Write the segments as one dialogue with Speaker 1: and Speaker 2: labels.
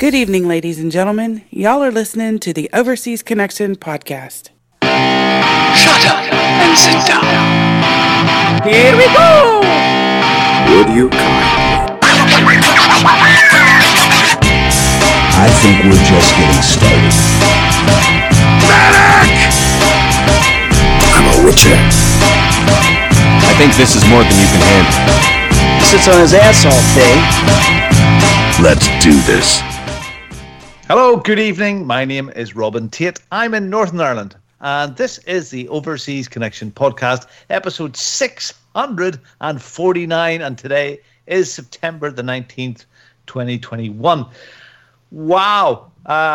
Speaker 1: Good evening, ladies and gentlemen. Y'all are listening to the Overseas Connection podcast.
Speaker 2: Shut up and sit down.
Speaker 1: Here we go!
Speaker 3: Would you kindly? I think we're just getting started. Medic! I'm a witcher.
Speaker 4: I think this is more than you can handle.
Speaker 5: Sits on his ass all day.
Speaker 3: Let's do this.
Speaker 6: Hello, good evening. My name is Robin Tate. I'm in Northern Ireland, and this is the Overseas Connection podcast, episode 649, and today is September the 19th, 2021. Wow,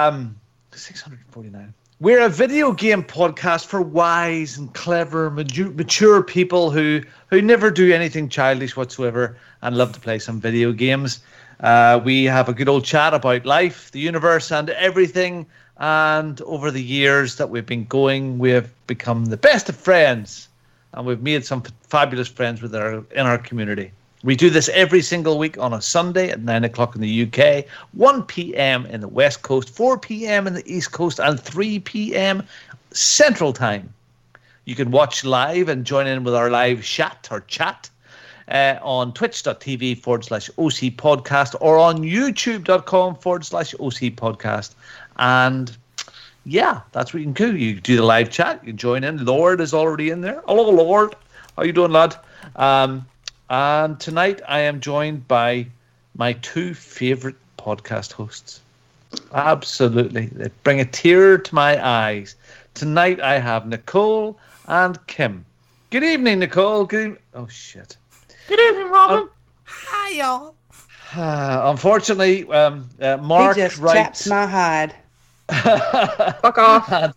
Speaker 6: 649. We're a video game podcast for wise and clever, mature people who never do anything childish whatsoever and love to play some video games. We have a good old chat about life, the universe, and everything. And over the years that we've been going, we have become the best of friends, and we've made some fabulous friends in our community. We do this every single week on a Sunday at 9 o'clock in the UK, 1 p.m. in the West Coast, 4 p.m. in the East Coast, and 3 p.m. Central Time. You can watch live and join in with our live chat on twitch.tv/OC podcast or on youtube.com/OC podcast. And yeah, that's what you can do. You do the live chat, you can join in. Lord is already in there. Hello, Lord. How you doing, lad? And tonight I am joined by my two favorite podcast hosts. Absolutely. They bring a tear to my eyes. Tonight I have Nicole and Kim. Good evening, Nicole. Oh, shit.
Speaker 7: Good evening, Robin. Hi, y'all.
Speaker 6: Unfortunately, Mark
Speaker 1: He just
Speaker 6: writes...
Speaker 1: chaps my hide.
Speaker 7: Fuck off.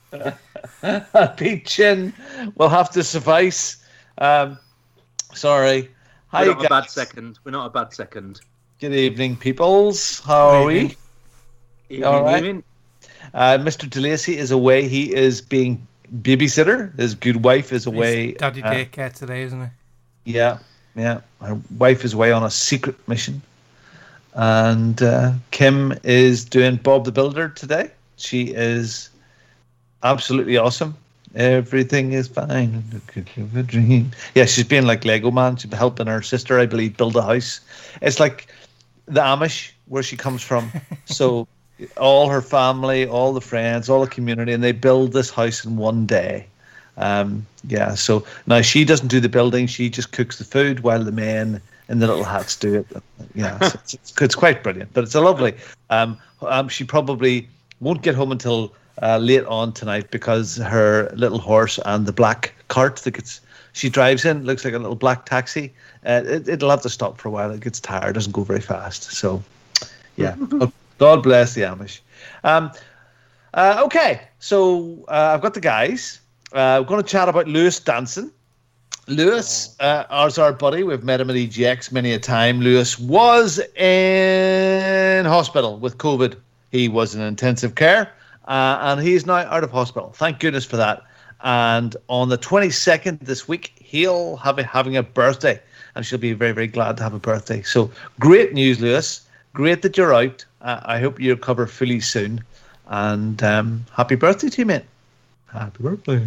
Speaker 6: Pete Chin will have to suffice. Sorry. Hi,
Speaker 7: We're not a bad second.
Speaker 6: Good evening, peoples. How are we? All right.
Speaker 7: Evening.
Speaker 6: Mr. DeLacy is away. He is being babysitter. His good wife is away.
Speaker 8: It's daddy daycare today, isn't it?
Speaker 6: Yeah. Her wife is away on a secret mission. And Kim is doing Bob the Builder today. She is absolutely awesome. Everything is fine. Look of a dream. Yeah, she's being like Lego Man. She's helping her sister, I believe, build a house. It's like the Amish, where she comes from. So all her family, all the friends, all the community, and they build this house in one day. So now she doesn't do the building. She just cooks the food while the men in the little hats do it. Yeah, so it's quite brilliant. But it's a lovely. She probably won't get home until late on tonight because her little horse and the black cart that she drives in looks like a little black taxi. It'll have to stop for a while. It gets tired, doesn't go very fast. So, yeah. God bless the Amish. Okay, so I've got the guys. We're going to chat about Lewis Danson. Lewis is our buddy. We've met him at EGX many a time. Lewis was in hospital with COVID. He was in intensive care. And he's now out of hospital. Thank goodness for that. And on the 22nd this week, he'll have having a birthday. And she'll be very, very glad to have a birthday. So great news, Lewis. Great that you're out. I hope you recover fully soon. And happy birthday to you, mate. Happy birthday.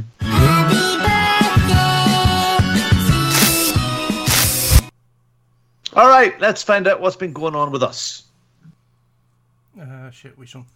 Speaker 6: All right, let's find out what's been going on with us.
Speaker 8: Which one?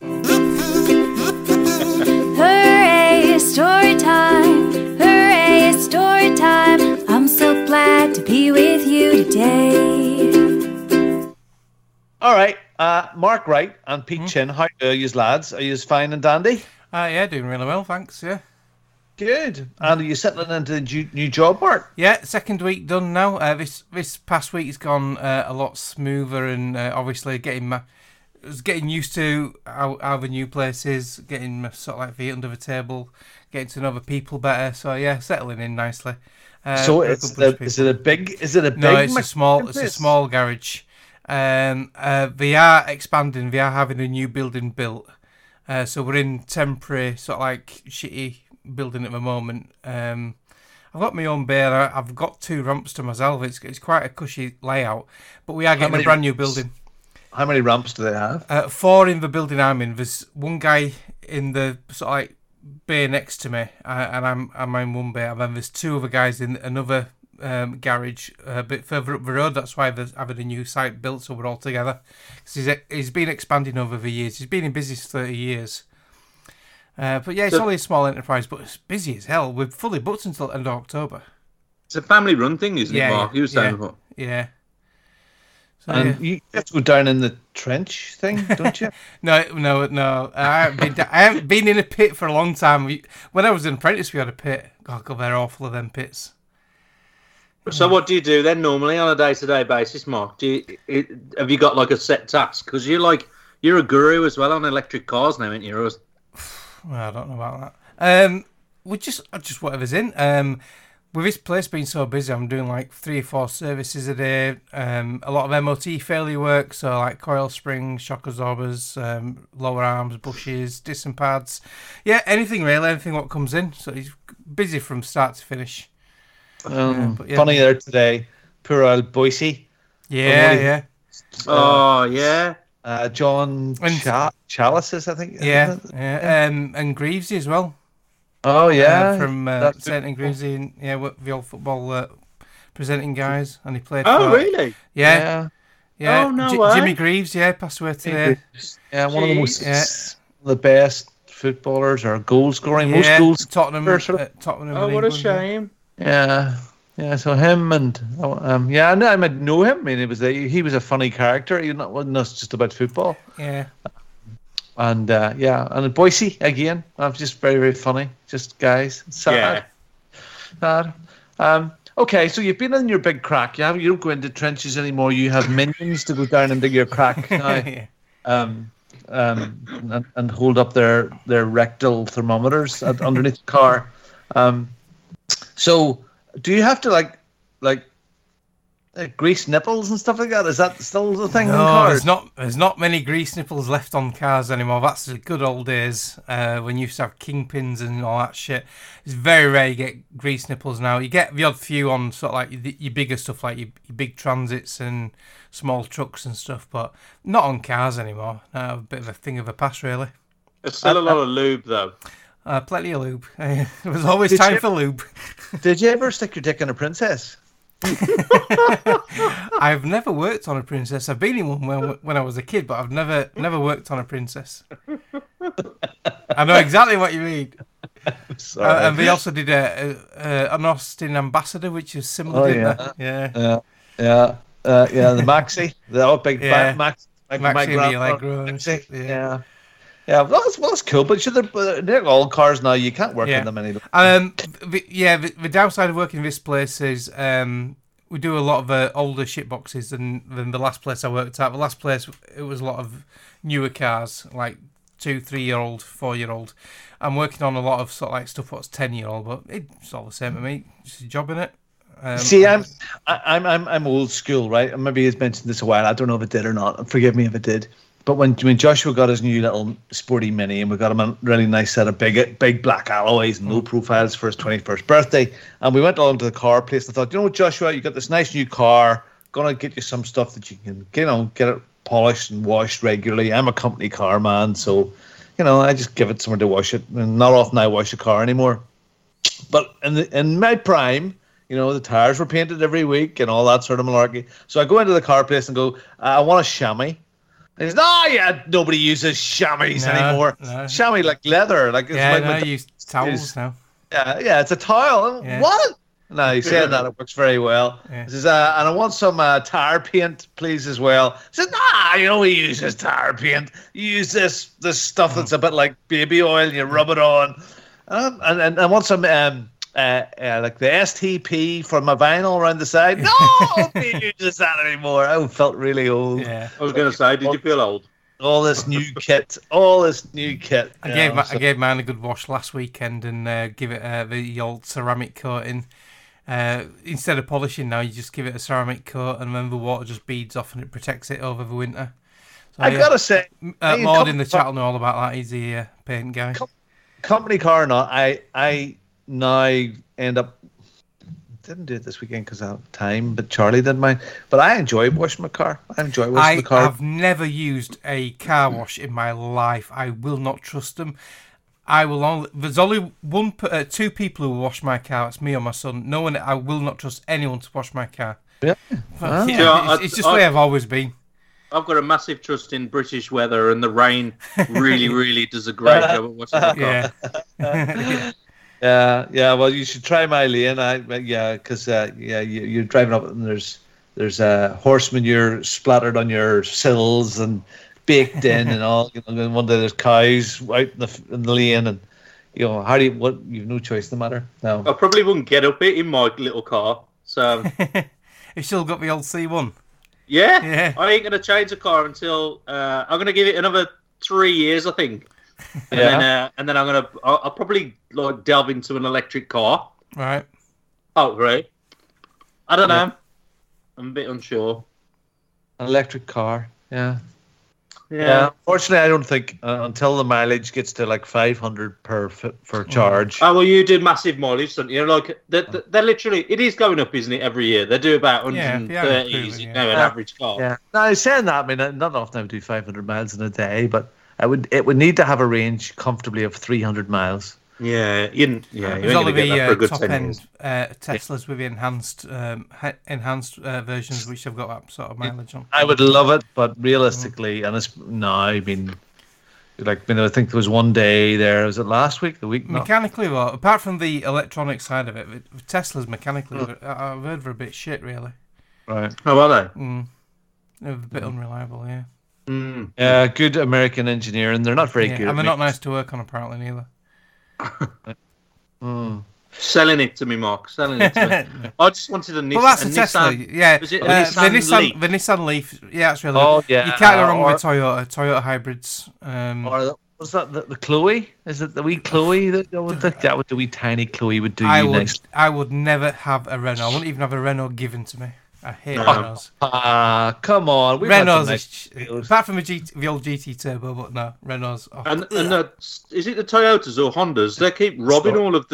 Speaker 9: Hooray, story time. Hooray, story time. I'm so glad to be with you today.
Speaker 6: All right, Mark Wright and Pete Chin, how are you lads? Are you fine and dandy?
Speaker 8: Yeah, doing really well, thanks, yeah.
Speaker 6: Good. And are you settling into the new job, Mark?
Speaker 8: Yeah, second week done now. This past week's gone a lot smoother, and obviously getting used to how the new place is, getting my sort of like feet under the table, getting to know the people better. So yeah, settling in nicely.
Speaker 6: So is it a big?
Speaker 8: No, it's a small garage. They are expanding. They are having a new building built. So we're in temporary sort of like shitty building at the moment. I've got my own bay. I've got 2 ramps to myself. It's quite a cushy layout, but we are getting a brand new building.
Speaker 6: How many ramps do they have?
Speaker 8: 4 in the building I'm in. There's one guy in the sort of like bay next to me, and I'm in one bay, and then there's 2 other guys in another garage a bit further up the road. That's why they're having a new site built, so we're all together. Because he's been expanding over the years. He's been in business 30 years. But yeah, it's only a small enterprise, but it's busy as hell. We're fully booked until end of October.
Speaker 7: It's a family-run thing, isn't it, Mark? You were saying before.
Speaker 8: Yeah. So,
Speaker 6: And you have to go down in the trench thing, don't you?
Speaker 8: No. I haven't been in a pit for a long time. When I was an apprentice, we had a pit. God, they're awful of them pits.
Speaker 7: So what do you do then normally on a day-to-day basis, Mark? Have you got like a set task? Because you're a guru as well on electric cars now, aren't you?
Speaker 8: Well, I don't know about that. We just whatever's in. With this place being so busy, I'm doing like 3 or 4 services a day. A lot of MOT failure work, so like coil springs, shock absorbers, lower arms, bushes, disc and pads. Yeah, anything really, anything what comes in. So he's busy from start to finish.
Speaker 6: Funny there today, poor old Boise.
Speaker 8: Yeah.
Speaker 7: Oh yeah.
Speaker 6: John Chalices, I think.
Speaker 8: Yeah. And Greavesy as well.
Speaker 6: Oh yeah,
Speaker 8: from St and Greavesy, the old football presenting guys, and he played.
Speaker 7: Oh really?
Speaker 8: Yeah.
Speaker 7: Oh no way.
Speaker 8: Jimmy Greaves, passed away today.
Speaker 6: Yeah, one of the best footballers or goal scoring, most goals.
Speaker 8: Tottenham.
Speaker 7: Oh, what a shame.
Speaker 6: Yeah. So him and I might know him. I mean, he was a funny character. He wasn't just about football.
Speaker 8: Yeah.
Speaker 6: And and Boise again. Just very, very funny. Just guys. Sad. Okay, so you've been in your big crack. You don't go into trenches anymore. You have minions to go down into your crack now. And hold up their rectal thermometers underneath the car. So do you have to like grease nipples and stuff like that? Is that still the thing on cars?
Speaker 8: There's not many grease nipples left on cars anymore. That's the good old days when you used to have kingpins and all that shit. It's very rare you get grease nipples now. You get the odd few on sort of like your bigger stuff, like your big transits and small trucks and stuff, but not on cars anymore. A bit of a thing of the past, really.
Speaker 7: There's still a lot of lube, though.
Speaker 8: Plenty of lube. There was always time for lube.
Speaker 6: Did you ever stick your dick in a princess?
Speaker 8: I've never worked on a princess. I've been in one when I was a kid, but I've never worked on a princess. I know exactly what you mean. And they also did an Austin Ambassador, which is similar.
Speaker 6: Yeah. The Maxi, the big Maxi, Maxi. Yeah, well, that's cool. But they're all cars now. You can't work in them anymore.
Speaker 8: The downside of working in this place is we do a lot of older shit boxes than the last place I worked at. The last place, it was a lot of newer cars, like 2, 3-year-old, 4-year-old. I'm working on a lot of sort of like stuff what's 10-year-old, but it's all the same to me. Just a job in it.
Speaker 6: See, I'm old school, right? Maybe he's mentioned this a while. I don't know if it did or not. Forgive me if it did. But when Joshua got his new little sporty Mini, and we got him a really nice set of big black alloys and low profiles for his 21st birthday, and we went along to the car place. I thought, you know what, Joshua, you got this nice new car. Gonna get you some stuff that you can, get it polished and washed regularly. I'm a company car man, so I just give it somewhere to wash it. And not often I wash a car anymore. But in my prime, the tires were painted every week and all that sort of malarkey. So I go into the car place and go, I want a chamois. He says, nobody uses chamois anymore. No. Chamois like leather.
Speaker 8: I use towels now.
Speaker 6: Yeah, it's a towel. Yeah. What? No, he's saying that it works very well. Yeah. He says, and I want some tire paint, please, as well. He says, he uses tire paint. You use this stuff that's a bit like baby oil, and you rub it on. And I want some like the STP for my vinyl around the side. No, nobody uses that anymore. I felt really old.
Speaker 7: Yeah. I was going to say, did you feel old?
Speaker 6: All this new kit.
Speaker 8: I gave mine a good wash last weekend and give it the old ceramic coating. Instead of polishing now, you just give it a ceramic coat, and then the water just beads off and it protects it over the winter. So,
Speaker 6: I gotta say,
Speaker 8: Maud in the chat will know all about that. He's the paint guy.
Speaker 6: Company car or not, I now end up didn't do it this weekend because I have time, but Charlie did mine. But I enjoy washing my car. I enjoy washing the car.
Speaker 8: I've never used a car wash in my life. I will not trust them. There's only two people who will wash my car. It's me or my son. No one. I will not trust anyone to wash my car.
Speaker 6: Yeah.
Speaker 8: It's just the way I've always been.
Speaker 7: I've got a massive trust in British weather, and the rain really, really does a great job at washing the car.
Speaker 6: Yeah. Well, you should try my lane. Because you're driving up and there's horse manure splattered on your sills and baked in and all. And one day there's cows out in the lane, and you've no choice in the matter. No.
Speaker 7: I probably wouldn't get up it in my little car. So
Speaker 8: you still got the old C1.
Speaker 7: Yeah. I ain't gonna change the car until I'm gonna give it another 3 years, I think. And then I'll probably like delve into an electric car.
Speaker 8: Right.
Speaker 7: Oh, right. I don't know. I'm a bit unsure.
Speaker 6: An electric car. Yeah. Unfortunately, I don't think until the mileage gets to like 500 per charge.
Speaker 7: Oh well, you did massive mileage, don't you? Like they're literally, it is going up, isn't it? Every year they do about 130. An average car.
Speaker 6: Yeah. Now saying that, I mean, not often I would do 500 miles in a day, but it would need to have a range comfortably of 300 miles.
Speaker 7: Yeah,
Speaker 8: there's only the top end Teslas with the enhanced versions, which have got that sort of mileage on.
Speaker 6: I would love it, but realistically, I think there was one day there. Was it last week? The week?
Speaker 8: Mechanically, well, apart from the electronic side of it, Teslas mechanically, I've heard they're a bit shit, really.
Speaker 6: Right.
Speaker 7: How are they?
Speaker 8: They're a bit unreliable, yeah.
Speaker 6: Yeah, good American engineering. They're not very good.
Speaker 8: And they're not nice to work on, apparently, neither.
Speaker 7: Selling it to me, Mark. Selling it to me. I just wanted a Nissan.
Speaker 8: Well, that's a Tesla. Yeah,
Speaker 7: Was it Nissan
Speaker 8: the Nissan Leaf. Yeah, that's really.
Speaker 6: Oh, yeah.
Speaker 8: You can't go wrong with Toyota hybrids.
Speaker 6: Was that the Chloe? Is it the wee Chloe that the wee tiny Chloe would do?
Speaker 8: I would never have a Renault. I wouldn't even have a Renault given to me. I hate Renaults.
Speaker 6: Come on.
Speaker 8: Renaults, apart from the old GT Turbo, but no, Renaults. Oh.
Speaker 7: And is it the Toyotas or Hondas? They keep robbing all of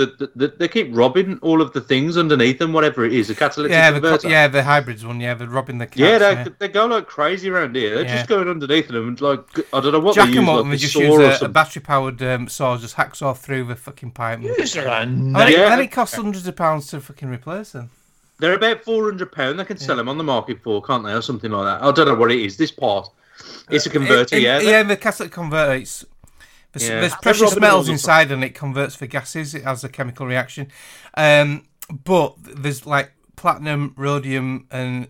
Speaker 7: the things underneath them, whatever it is, a catalytic converter.
Speaker 8: The hybrids one. Yeah, they're robbing the cats.
Speaker 7: Yeah, they go like crazy around here. They're just going underneath them and like I don't know what they use.
Speaker 8: They just use a battery-powered saw, just hacksaw through the fucking pipe.
Speaker 6: And
Speaker 8: it costs hundreds of pounds to fucking replace them.
Speaker 7: They're about £400. They can sell them on the market for, can't they, or something like that? I don't know what it is. This part, it's a converter,
Speaker 8: the catalytic converter. There's precious metals inside, and it converts for gases. It has a chemical reaction, but there's like platinum, rhodium, and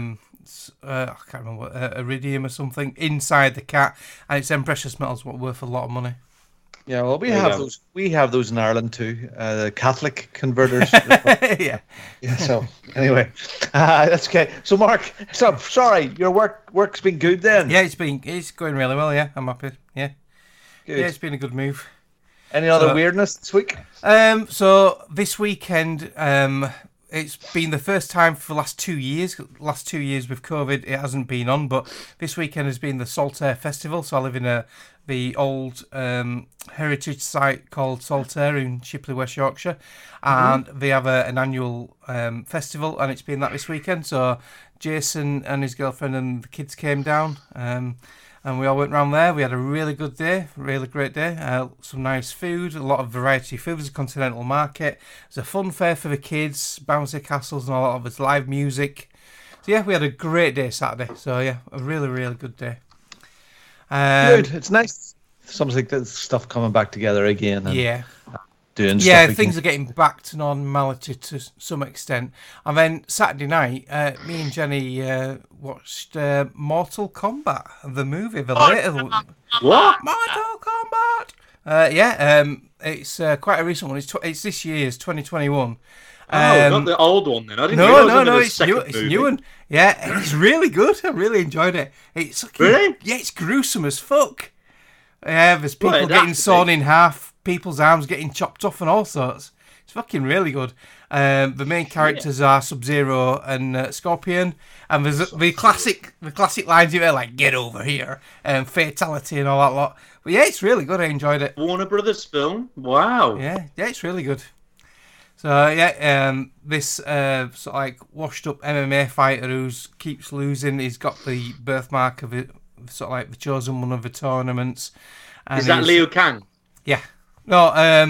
Speaker 8: I can't remember what, iridium or something inside the cat, and it's them precious metals what are worth a lot of money.
Speaker 6: Yeah, well, we have those in Ireland too. The Catholic converters.
Speaker 8: Yeah.
Speaker 6: So anyway, that's okay. So Mark, sorry, your work's been good then.
Speaker 8: Yeah, it's going really well. Yeah, I'm happy. Yeah.
Speaker 6: Good.
Speaker 8: Yeah, it's been a good move.
Speaker 6: Any other weirdness this week?
Speaker 8: So this weekend, it's been the first time for the last 2 years. Last 2 years with COVID, it hasn't been on, but this weekend has been the Saltaire Festival. So I live in the old heritage site called Saltaire in Shipley, West Yorkshire, and they have an annual festival, and it's been that this weekend. So Jason and his girlfriend and the kids came down, and we all went round there. We had a really good day, really great day. Some nice food, a lot of variety of food. There's a continental market. There's a fun fair for the kids, bouncy castles, and a lot of it's live music. So yeah, we had a great day Saturday. So yeah, a really, really good day.
Speaker 6: Good. It's nice. Something like this stuff coming back together again. And doing stuff.
Speaker 8: Yeah, things are getting back to normality to some extent. And then Saturday night, me and Jenny watched Mortal Kombat, the movie, the later one.
Speaker 7: What?
Speaker 8: Mortal Kombat. It's quite a recent one. It's this year's 2021.
Speaker 7: Not the old one then. I didn't realize
Speaker 8: it's new one. Yeah, it's really good. I really enjoyed it. It's
Speaker 7: really?
Speaker 8: Yeah, it's gruesome as fuck. Yeah, there's people getting sawn in half, people's arms getting chopped off, and all sorts. It's fucking really good. The main characters are Sub-Zero and Scorpion, and there's the classic lines you hear like "Get over here" and fatality and all that lot. But yeah, it's really good. I enjoyed it.
Speaker 7: Warner Brothers film. Wow.
Speaker 8: Yeah, it's really good. So yeah, this sort of like washed up MMA fighter who keeps losing. He's got the birthmark of it, sort of like the chosen one of the tournaments. And
Speaker 7: is that Liu Kang?
Speaker 8: Yeah. No.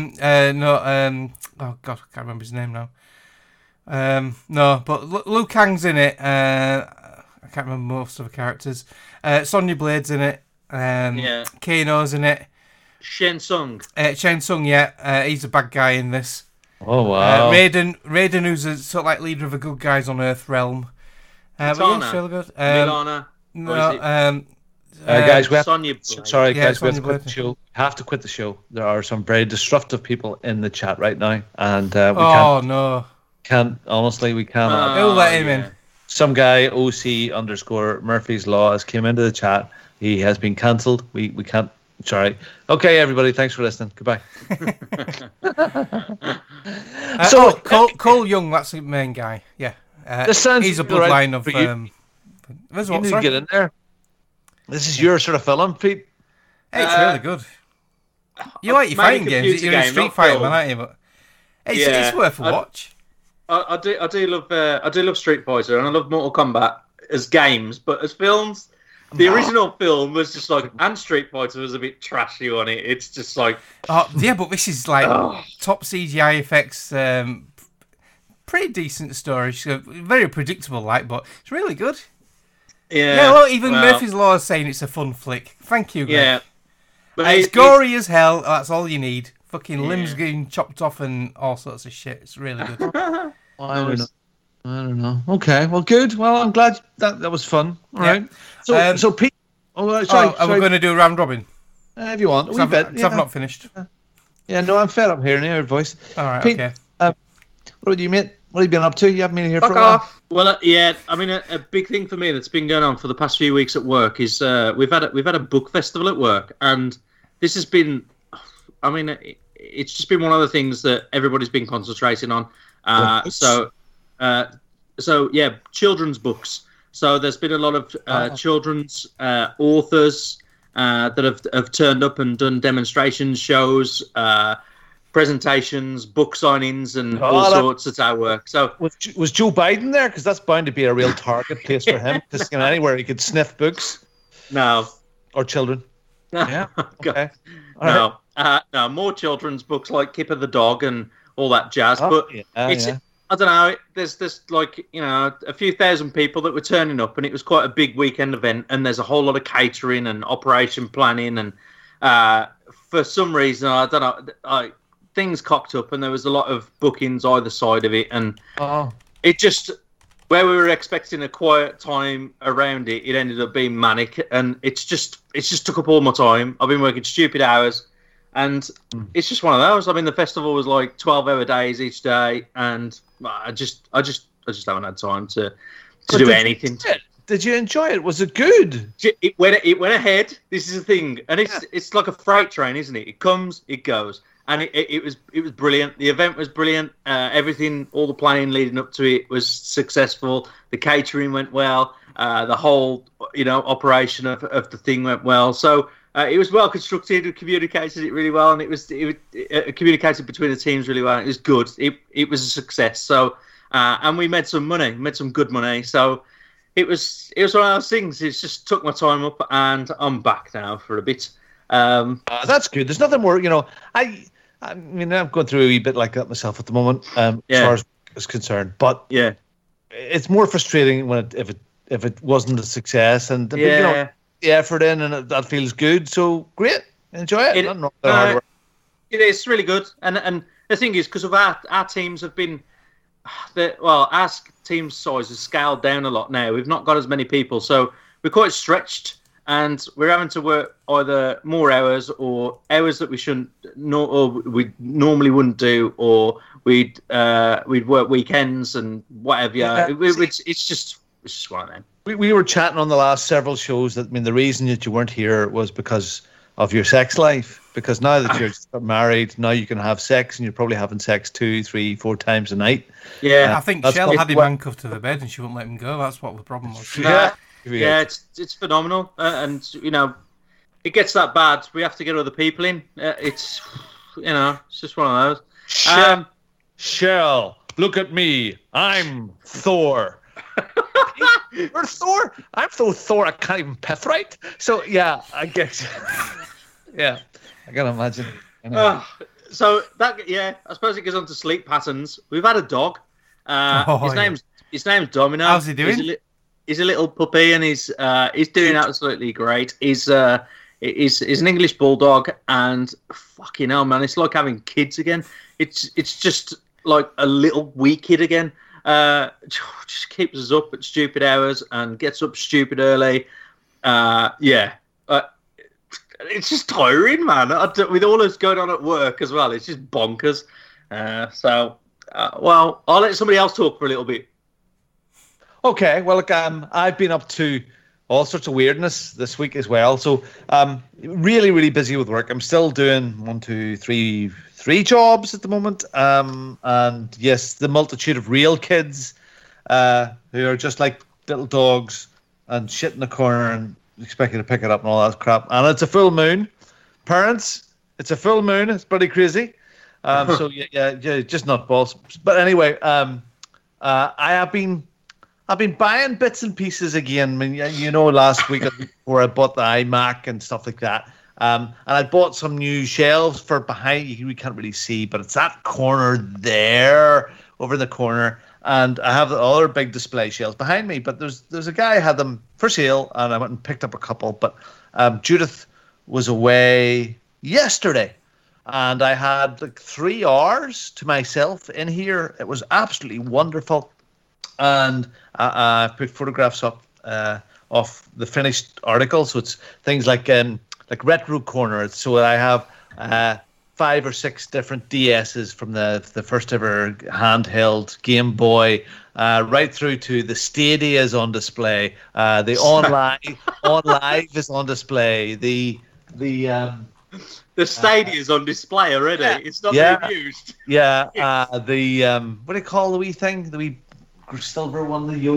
Speaker 8: Oh God, I can't remember his name now. No, but Liu Kang's in it. I can't remember most of the characters. Sonya Blade's in it. Kano's in it.
Speaker 7: Shen Tsung.
Speaker 8: Shen Tsung, yeah. He's a bad guy in this.
Speaker 6: Oh, wow.
Speaker 8: Raiden, who's a sort of like leader of the good guys on Earth Realm. But yeah, it's really good.
Speaker 7: Milana.
Speaker 8: No,
Speaker 6: guys, we have,
Speaker 7: Sonya Blade.
Speaker 6: sorry,
Speaker 8: Yeah,
Speaker 6: guys, we have
Speaker 8: Sonya
Speaker 6: to quit
Speaker 8: Blade.
Speaker 6: the show. Have to quit the show. There are some very disruptive people in the chat right now, and we
Speaker 8: no.
Speaker 6: can't. Honestly, we cannot.
Speaker 8: Who'll let him in?
Speaker 6: Some guy OC_Murphy's Law has came into the chat. He has been cancelled. We can't. Sorry. Okay, everybody. Thanks for listening. Goodbye.
Speaker 8: Cole Young. That's the main guy. Yeah.
Speaker 6: This sounds
Speaker 8: he's a
Speaker 6: right
Speaker 8: bloodline of.
Speaker 6: for you.
Speaker 8: There's
Speaker 6: You
Speaker 8: what,
Speaker 6: need to
Speaker 8: sorry?
Speaker 6: get in there. This is your sort of film, Pete.
Speaker 8: Hey, it's really good. You like your
Speaker 7: mainly
Speaker 8: fighting games.
Speaker 7: computer
Speaker 8: You're a
Speaker 7: game,
Speaker 8: Street
Speaker 7: not
Speaker 8: Fighter
Speaker 7: film.
Speaker 8: man, aren't you? But it's worth a watch.
Speaker 7: I do love Street Fighter and I love Mortal Kombat as games, but as films, the original film was just like, and Street Fighter was a bit trashy on it. It's just like,
Speaker 8: Yeah, but this is like top CGI effects. Pretty decent story. So very predictable, like, but it's really good.
Speaker 7: yeah.
Speaker 8: Well, even Murphy's Law is saying it's a fun flick. Thank you, Greg.
Speaker 7: Yeah, but
Speaker 8: It's gory as hell. That's all you need. Fucking limbs getting chopped off and all sorts of shit. It's really good.
Speaker 6: I don't know. Okay, well, good. Well, I'm glad that was fun. All right. So Pete. Sorry.
Speaker 8: Are we going to do a round robin?
Speaker 6: If you want,
Speaker 8: I've not finished.
Speaker 6: Yeah, no, I'm fed up hearing your voice.
Speaker 8: All right.
Speaker 6: Pete,
Speaker 8: Okay.
Speaker 6: what about you, mate? What have you been up to? You haven't been here
Speaker 7: Fuck
Speaker 6: for a while.
Speaker 7: off. Well, yeah. I mean, a big thing for me that's been going on for the past few weeks at work is we've had a book festival at work, and this has been. I mean, it's just been one of the things that everybody's been concentrating on. So yeah, children's books. So there's been a lot of children's authors that have turned up and done demonstrations, shows, presentations, book signings, and all sorts at our work. So
Speaker 6: was Joe Biden there? Because that's bound to be a real target place for him. Because anywhere he could sniff books.
Speaker 7: No.
Speaker 6: Or children. Yeah. Okay.
Speaker 7: No. No. More children's books like Kipper the dog and all that jazz. But it's. I don't know. There's like, a few thousand people that were turning up, and it was quite a big weekend event. And there's a whole lot of catering and operation planning, and for some reason, I don't know, things cocked up, and there was a lot of bookings either side of it, and it just, where we were expecting a quiet time around it, it ended up being manic, and it's just took up all my time. I've been working stupid hours. And it's just one of those. I mean, the festival was like 12-hour days each day, and I just haven't had time to do anything.
Speaker 6: Did you enjoy it? Was it good?
Speaker 7: It went ahead. This is the thing, and it's like a freight train, isn't it? It comes, it goes, and it was brilliant. The event was brilliant. Everything, all the planning leading up to it was successful. The catering went well. The whole operation of the thing went well. So. It was well constructed. We communicated it really well, and it communicated between the teams really well. It was good. It was a success. So, and we made some money, made some good money. So, it was one of those things. It just took my time up, and I'm back now for a bit.
Speaker 6: That's good. There's nothing more. I mean, I'm going through a wee bit like that myself at the moment, as far as is concerned. But it's more frustrating if it wasn't a success, and the effort in, and that feels good. So great, enjoy it. Hard work.
Speaker 7: It is really good, and the thing is, because of our teams have been, our team size has scaled down a lot now. We've not got as many people, so we're quite stretched, and we're having to work either more hours or hours that we shouldn't, or we normally wouldn't do, or we'd work weekends and whatever. It's just one of them.
Speaker 6: We were chatting on the last several shows that, I mean, the reason that you weren't here was because of your sex life. Because now that you're married, now you can have sex, and you're probably having sex 2, 3, 4 times a night.
Speaker 8: Yeah, I think Shell had him handcuffed to the bed, and she wouldn't let him go. That's what the problem was.
Speaker 7: It's phenomenal, and it gets that bad. We have to get other people in. It's just one of those.
Speaker 6: Shell, look at me. I'm Thor. You're Thor? I'm so Thor I can't even piff right. So, yeah, I guess. Yeah, I can imagine.
Speaker 7: So, I suppose it goes on to sleep patterns. We've had a dog. His name's Domino.
Speaker 8: How's he doing?
Speaker 7: He's a little puppy, and he's doing absolutely great. He's an English bulldog, and fucking hell, man, it's like having kids again. It's just like a little wee kid again. Just keeps us up at stupid hours and gets up stupid early. It's just tiring, man. With all this going on at work as well, it's just bonkers. Well, I'll let somebody else talk for a little bit.
Speaker 6: Okay, well, look, I've been up to all sorts of weirdness this week as well. So, really, really busy with work. I'm still doing three jobs at the moment. And yes, the multitude of real kids who are just like little dogs and shit in the corner and expecting to pick it up and all that crap. And it's a full moon. Parents, it's a full moon. It's pretty crazy. So yeah, just not balls. But anyway, I've been buying bits and pieces again. I mean, last week before I bought the iMac and stuff like that. And I bought some new shelves for behind. We can't really see, but it's that corner there, over in the corner. And I have the other big display shelves behind me. But there's a guy who had them for sale, and I went and picked up a couple. But Judith was away yesterday. And I had like 3 hours to myself in here. It was absolutely wonderful. And I put photographs up of the finished article. So it's things like Retro Corner. So I have 5 or 6 different DSs from the first ever handheld Game Boy, right through to the Stadia is on display. The OnLive is on display. The
Speaker 7: Stadia is on display already. Yeah. It's not being used.
Speaker 6: Yeah. What do you call the wee thing? The wee silver one? The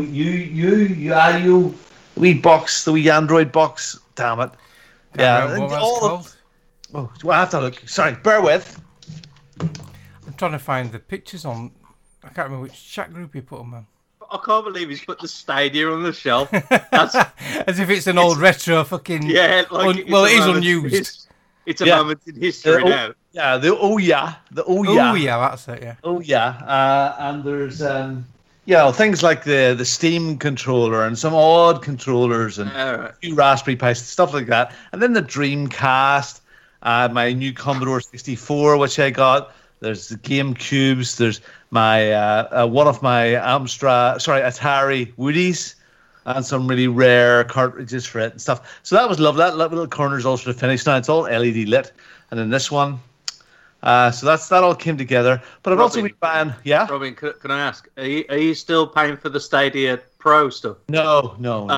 Speaker 6: wee box, the wee Android box. Damn it.
Speaker 8: What called?
Speaker 6: Oh, I have to look. Sorry, bear with.
Speaker 8: I'm trying to find the pictures on. I can't remember which chat group you put them on.
Speaker 7: I can't believe he's put the Stadia on the shelf.
Speaker 8: As if it's an old retro fucking.
Speaker 7: Yeah,
Speaker 8: it is unused.
Speaker 7: It's a moment in history now.
Speaker 6: Yeah, the Ouya.
Speaker 8: That's it. Yeah.
Speaker 6: Ouya, and there's things like the Steam controller and some odd controllers and a few Raspberry Pis, stuff like that. And then the Dreamcast, my new Commodore 64, which I got. There's the GameCubes. There's my one of my Atari Woodies, and some really rare cartridges for it and stuff. So that was lovely. That little corner's all sort of finished now. It's all LED lit. And then this one. So that all came together. But I've also been buying. Yeah.
Speaker 7: Robin, can I ask? Are you still paying for the Stadia Pro stuff?
Speaker 6: No.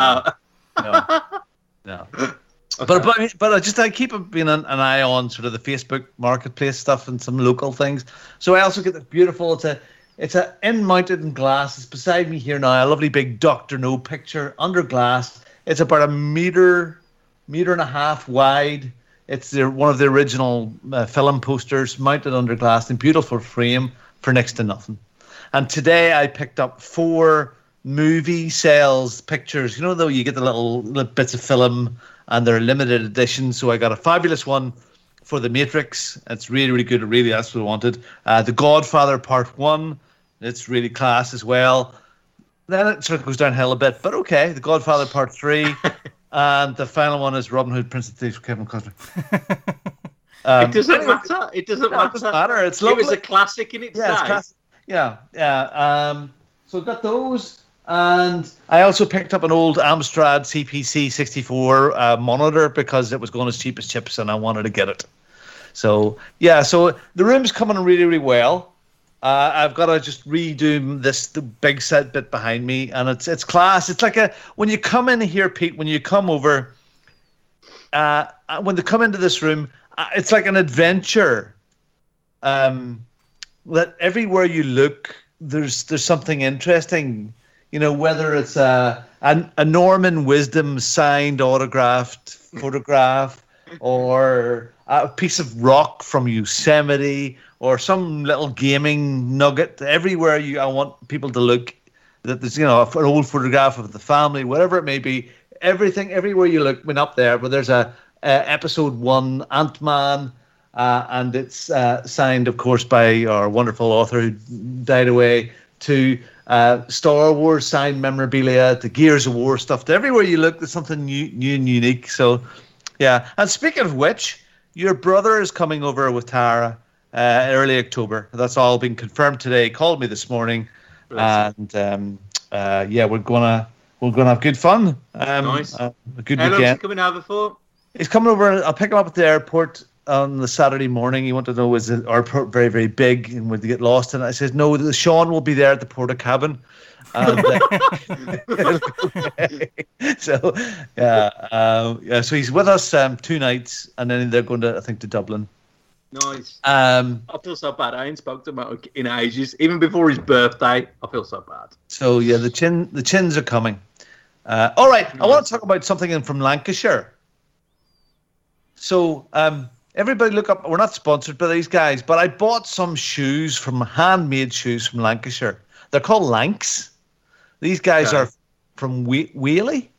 Speaker 6: Okay. But I keep being an eye on sort of the Facebook Marketplace stuff and some local things. So I also get the beautiful. It's a in-mounted in glass. It's beside me here now. A lovely big Dr. No picture under glass. It's about a meter and a half wide. It's one of the original film posters mounted under glass in beautiful frame for next to nothing. And today I picked up 4 movie sales pictures. Though you get the little bits of film and they're limited edition. So I got a fabulous one for The Matrix. It's really, really good. Really, that's what I wanted. The Godfather Part 1. It's really class as well. Then it sort of goes downhill a bit, but okay. The Godfather Part 3. And the final one is Robin Hood, Prince of Thieves, Kevin Costner.
Speaker 7: It doesn't matter. It doesn't matter.
Speaker 6: It's lovely.
Speaker 7: It was a classic in its day.
Speaker 6: It's classic. Yeah. So I got those. And I also picked up an old Amstrad CPC 64 monitor because it was going as cheap as chips and I wanted to get it. So, so the room's coming really, really well. I've got to just redo the big set bit behind me, and it's class. It's like when you come in here, Pete, when you come over, when they come into this room, it's like an adventure. That everywhere you look, there's something interesting. Whether it's a Norman Wisdom signed autographed photograph, or a piece of rock from Yosemite, or some little gaming nugget. Everywhere I want people to look, that there's, an old photograph of the family, whatever it may be. Everything, everywhere you look, went up there. But there's a episode 1 Ant-Man, and it's signed, of course, by our wonderful author who died away, to Star Wars signed memorabilia, to Gears of War stuff. To everywhere you look, there's something new and unique. So, yeah. And speaking of which, your brother is coming over with Tara early October. That's all been confirmed today. He called me this morning, and we're gonna have good fun.
Speaker 7: Nice.
Speaker 6: A good
Speaker 7: How long is
Speaker 6: weekend.
Speaker 7: he coming over for?
Speaker 6: He's coming over. I'll pick him up at the airport on the Saturday morning. He wanted to know, is the airport very, very big and would they get lost? And I said, no, Sean will be there at the porta cabin. And, so, so he's with us 2 nights, and then they're going to, I think, to Dublin.
Speaker 7: Nice.
Speaker 6: I
Speaker 7: feel so bad. I ain't spoke to him in ages. Even before his birthday, I feel so bad.
Speaker 6: So, yeah, the chins are coming. All right, I want to talk about something from Lancashire. So, everybody look up. We're not sponsored by these guys, but I bought some handmade shoes from Lancashire. They're called Lanks. These guys are from Whaley,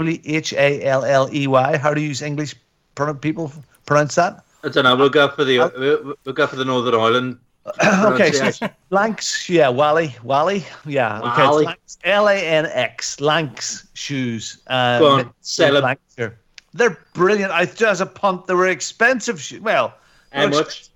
Speaker 6: Whalley. How do you use English people pronounce that?
Speaker 7: I don't know. We'll go for the Northern Ireland.
Speaker 6: Okay, so Lanks, yeah, Wally, yeah. Okay,
Speaker 7: Wally.
Speaker 6: Lanks, Lanx, Lanks shoes.
Speaker 7: Go on, sell them.
Speaker 6: They're brilliant. As a punt, they were expensive shoes. Well,
Speaker 7: how much?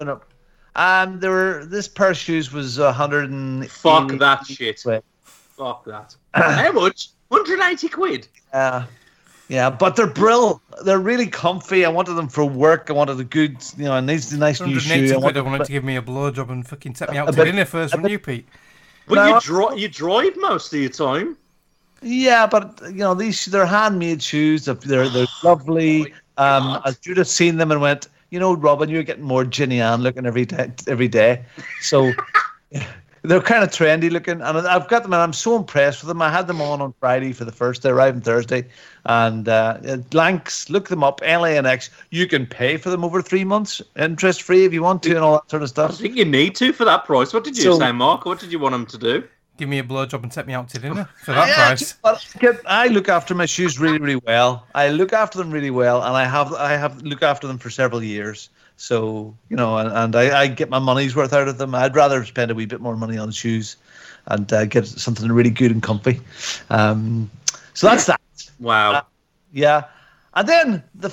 Speaker 6: This pair of shoes was 100.
Speaker 7: Fuck that shit. Fuck that. How much? 180 quid.
Speaker 6: Yeah, but they're brilliant. They're really comfy. I wanted them for work. I wanted a good, and these nice new shoe.
Speaker 8: I wanted to give me a blowjob and fucking take me out to dinner first, wouldn't you, Pete?
Speaker 7: But you drive most of your time.
Speaker 6: Yeah, but they're handmade shoes. They're lovely. I should have seen them and went, Robin, you're getting more Ginny Ann looking every day. So they're kind of trendy looking, and I've got them, and I'm so impressed with them. I had them on Friday for the first. They arrived on Thursday, and Lanks, look them up, LANX. You can pay for them over 3 months, interest free if you want to, and all that sort of stuff.
Speaker 7: I think you need to for that price. What did you say, Mark? What did you want them to do?
Speaker 8: Give me a blowjob and take me out to dinner for that price.
Speaker 6: I look after my shoes really, really well. I look after them really well, and I have looked after them for several years. So, and I get my money's worth out of them. I'd rather spend a wee bit more money on shoes and get something really good and comfy. So that's that.
Speaker 7: Wow.
Speaker 6: Yeah. And then the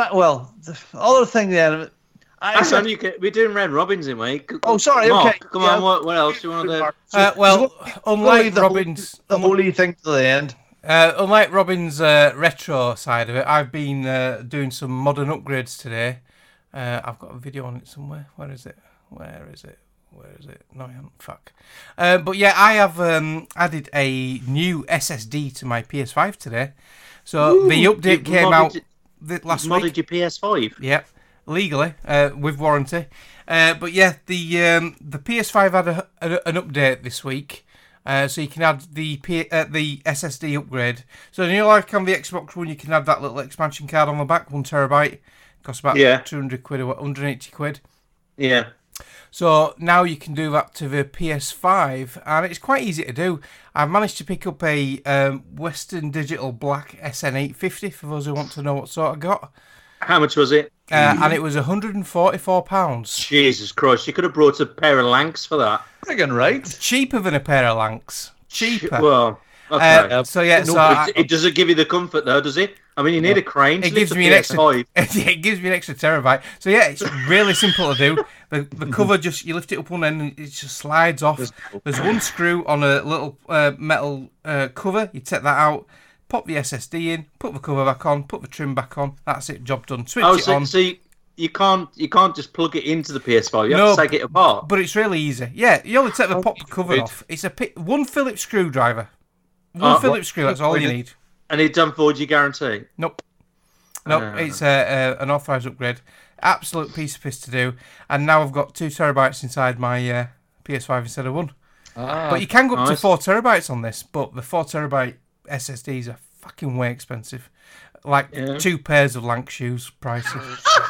Speaker 6: other thing then.
Speaker 7: We're doing round robins in, mate.
Speaker 6: Oh, sorry.
Speaker 7: Mark,
Speaker 6: okay.
Speaker 7: Come on. What else do you want to
Speaker 8: do? Unlike Robin's,
Speaker 6: the holy thing to the end.
Speaker 8: Unlike Robin's retro side of it, I've been doing some modern upgrades today. I've got a video on it somewhere. Where is it? No, I haven't. Fuck. But yeah, I have added a new SSD to my PS5 today. So the update came out last week.
Speaker 7: Modded your PS5?
Speaker 8: Yeah, legally, with warranty. But yeah, the PS5 had an update this week. So you can add the SSD upgrade. So like on the Xbox One, you can add that little expansion card on the back, 1 terabyte. Costs about 200 quid or 180 quid.
Speaker 7: Yeah.
Speaker 8: So now you can do that to the PS5, and it's quite easy to do. I've managed to pick up a Western Digital Black SN850 for those who want to know what sort I got.
Speaker 7: How much was it?
Speaker 8: And it was £144.
Speaker 7: Jesus Christ, you could have brought a pair of Lanks for that.
Speaker 6: Friggin' right.
Speaker 8: Cheaper than a pair of Lanks. Cheaper.
Speaker 7: Well, okay.
Speaker 8: It
Speaker 7: doesn't give you the comfort though, does it? I mean, you need a crane to lift the
Speaker 8: PS5. It gives me an extra terabyte. So yeah, it's really simple to do. The cover, you lift it up one end and it just slides off. There's one screw on a little metal cover. You take that out, pop the SSD in, put the cover back on, put the trim back on. That's it, job done. Switch it on.
Speaker 7: So you can't just plug it into the PS5. You have to take it apart.
Speaker 8: But it's really easy. Yeah, you only take the pop the cover off. It's one Phillips screwdriver. One Phillips screw. That's all you need.
Speaker 7: And it doesn't void your guarantee?
Speaker 8: Nope. It's an authorised upgrade. Absolute piece of piss to do. And now I've got 2 terabytes inside my PS5 instead of 1. But you can go up to 4 terabytes on this, but the 4 terabyte SSDs are fucking way expensive. Like 2 pairs of Lank shoes prices.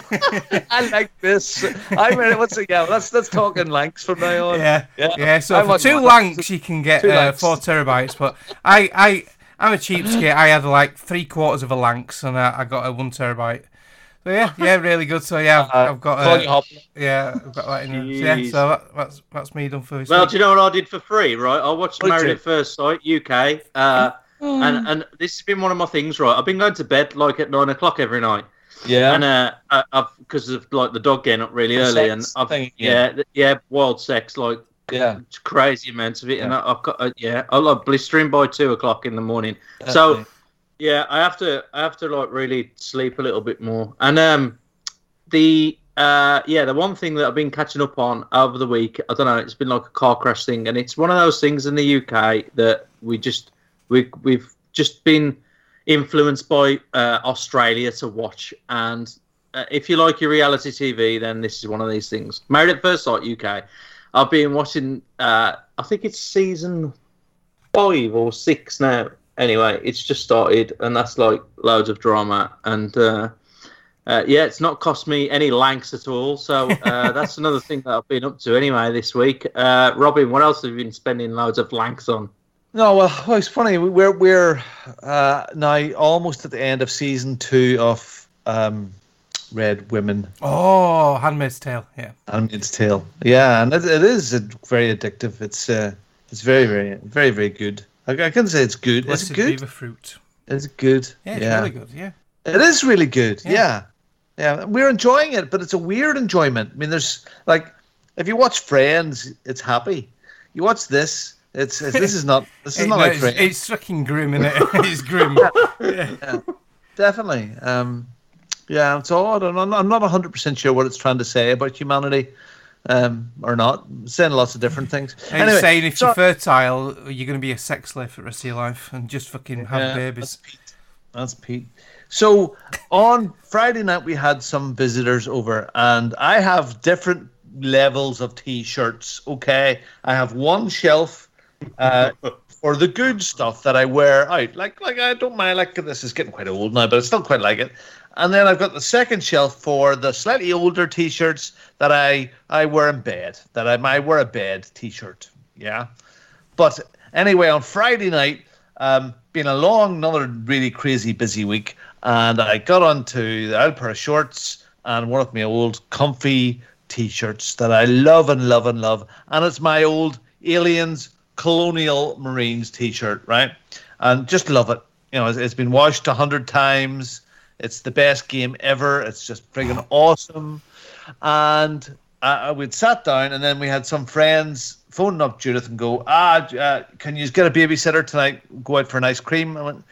Speaker 6: I like this. I mean, what's it? Yeah, let's talk in Lancs from now on.
Speaker 8: Yeah. So for 2 Lancs, you can get 4 terabytes. But I'm a cheapskate. I had like 3/4 of a Lancs, and I got a 1 terabyte. So yeah, really good. So yeah, I've got I've got that in. Yeah, so that's me done for this week.
Speaker 7: Do you know what I did for free? Right, I watched Married at First Sight UK, and this has been one of my things. Right, I've been going to bed like at 9 o'clock every night.
Speaker 6: Yeah,
Speaker 7: and I've because of like the dog getting up really early, and I've wild sex like crazy amounts of it, and I've got I love blistering by 2 o'clock in the morning. So. Yeah, I have to like really sleep a little bit more. And the one thing that I've been catching up on over the week, I don't know, it's been like a car crash thing, and it's one of those things in the UK that we've just been influenced by Australia to watch. And if you like your reality TV, then this is one of these things. Married at First Sight UK. I've been watching. I think it's season 5 or 6 now. Anyway, it's just started, and that's like loads of drama, and it's not cost me any Lancs at all. So that's another thing that I've been up to anyway this week. Robin, what else have you been spending loads of Lancs on?
Speaker 6: No, well, it's funny. We're now almost at the end of season 2 of Red Women.
Speaker 8: Oh, Handmaid's Tale. Yeah,
Speaker 6: Handmaid's Tale. Yeah, and it is very addictive. It's very, very, very, very good. I can say it's good. Is it good?
Speaker 8: Fruit.
Speaker 6: It's good.
Speaker 8: Yeah, it's really good. Yeah,
Speaker 6: it is really good. Yeah. We're enjoying it, but it's a weird enjoyment. I mean, there's like, if you watch Friends, it's happy. You watch this, this is not like Friends.
Speaker 8: It's fucking grim, isn't it? It's grim.
Speaker 6: Yeah, definitely. So I'm not 100% sure what it's trying to say about humanity. Or not. It's saying lots of different things.
Speaker 8: Anyway, saying if you're fertile, you're going to be a sex slave for the rest of your life and just fucking have babies.
Speaker 6: That's Pete. So on Friday night, we had some visitors over, and I have different levels of T-shirts. Okay, I have one shelf for the good stuff that I wear out. Like I don't mind. Like this is getting quite old now, but I still quite like it. And then I've got the second shelf for the slightly older T-shirts that I wear in bed. That I wear a bed T-shirt. Yeah. But anyway, on Friday night, been another really crazy busy week, and I got onto the old pair of shorts and one of my old comfy T-shirts that I love and love and love, and it's my old Aliens Colonial Marines T-shirt, right? And just love it. You know, it's been washed 100 times. It's the best game ever. It's just friggin' awesome. And we'd sat down, and then we had some friends phoning up Judith and go, can you get a babysitter tonight? Go out for an ice cream? I went,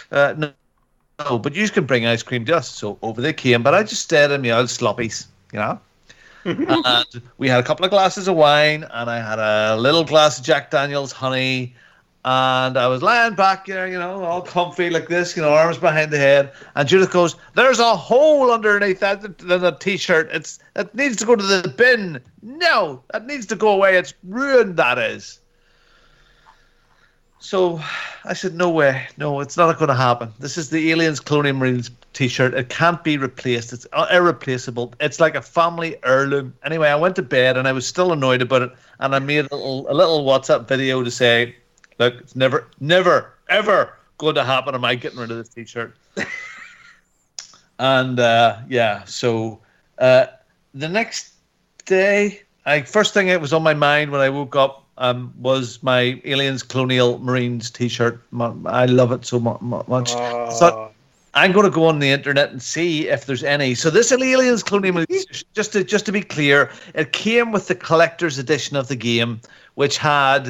Speaker 6: no, but you can bring ice cream to us. So over they came, but I just stayed in my old sloppies, you know. And we had a couple of glasses of wine, and I had a little glass of Jack Daniel's honey. And I was lying back there, you know, all comfy like this, you know, arms behind the head. And Judith goes, "There's a hole underneath that T-shirt. It needs to go to the bin. No, that needs to go away. It's ruined, that is." So I said, "No way. No, it's not going to happen. This is the Aliens Colonial Marines T-shirt. It can't be replaced. It's irreplaceable. It's like a family heirloom." Anyway, I went to bed, and I was still annoyed about it. And I made a little WhatsApp video to say, "Look, it's never, ever going to happen. Am I getting rid of this T-shirt?" And so the next day, first thing that was on my mind when I woke up was my Aliens Colonial Marines T-shirt. I love it so much. So I'm going to go on the internet and see if there's any. So this Aliens Colonial Marines, just to be clear, it came with the collector's edition of the game, which had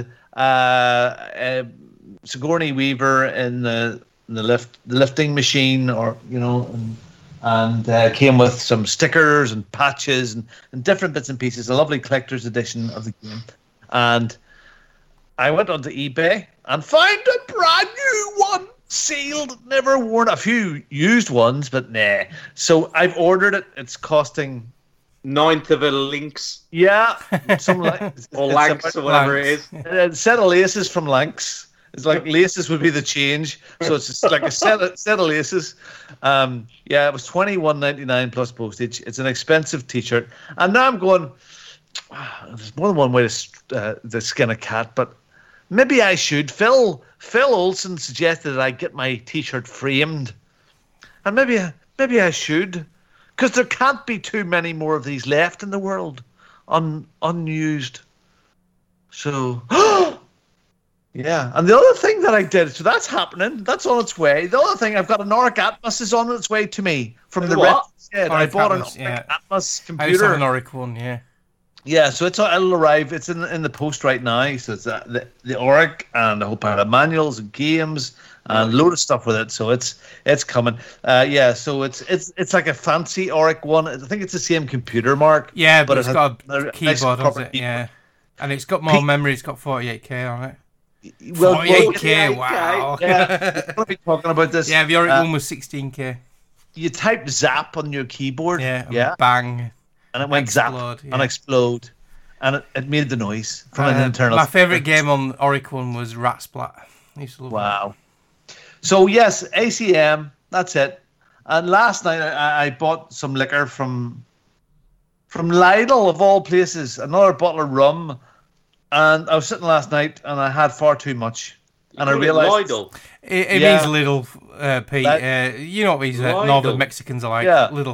Speaker 6: Sigourney Weaver in the lifting machine, or you know, and came with some stickers and patches and different bits and pieces. A lovely collector's edition of the game. And I went onto eBay and found a brand new one, sealed, never worn. A few used ones, but nah. So I've ordered it. It's costing
Speaker 7: 9th of a Lynx.
Speaker 6: Yeah, something like
Speaker 7: or Lancs or whatever it is.
Speaker 6: A set of laces from Lancs. It's like laces would be the change. So it's just like a set of laces. Yeah, it was $21.99 plus postage. It's an expensive T-shirt. And now I'm going, there's more than one way to skin a cat, but maybe I should. Phil Olsen suggested that I get my T-shirt framed. And maybe I should. Because there can't be too many more of these left in the world. Unused. So... Yeah, and the other thing that I did, so that's happening. That's on its way. The other thing, I've got an Oric Atmos is on its way to me from the Red Shed. I bought an Oric Atmos computer.
Speaker 8: I used to have an Oric one, yeah.
Speaker 6: Yeah, so it'll arrive. It's in the post right now. So it's the Oric and a whole pile of manuals and games and a load of stuff with it. So it's coming. Yeah, so it's like a fancy Oric one. I think it's the same computer, Mark.
Speaker 8: Yeah, but it's got a keyboard on it. Yeah, and it's got more memory. It's got 48K on it.
Speaker 6: Well,
Speaker 8: 48K, wow.
Speaker 6: Yeah, we're going to be talking about this.
Speaker 8: Yeah, the Oric one was 16K.
Speaker 6: You typed zap on your keyboard.
Speaker 8: Yeah. Bang.
Speaker 6: And it went
Speaker 8: explode,
Speaker 6: zap and explode. And it made the noise from an internal.
Speaker 8: My favourite game on Oric one was Ratsplat. I used to love
Speaker 6: wow. That. So, yes, ACM, that's it. And last night I bought some liquor from Lidl, of all places, another bottle of rum. And I was sitting last night, and I had far too much, and I realised
Speaker 8: it means little, Pete. You know what these northern Mexicans are like.
Speaker 6: Yeah,
Speaker 8: little.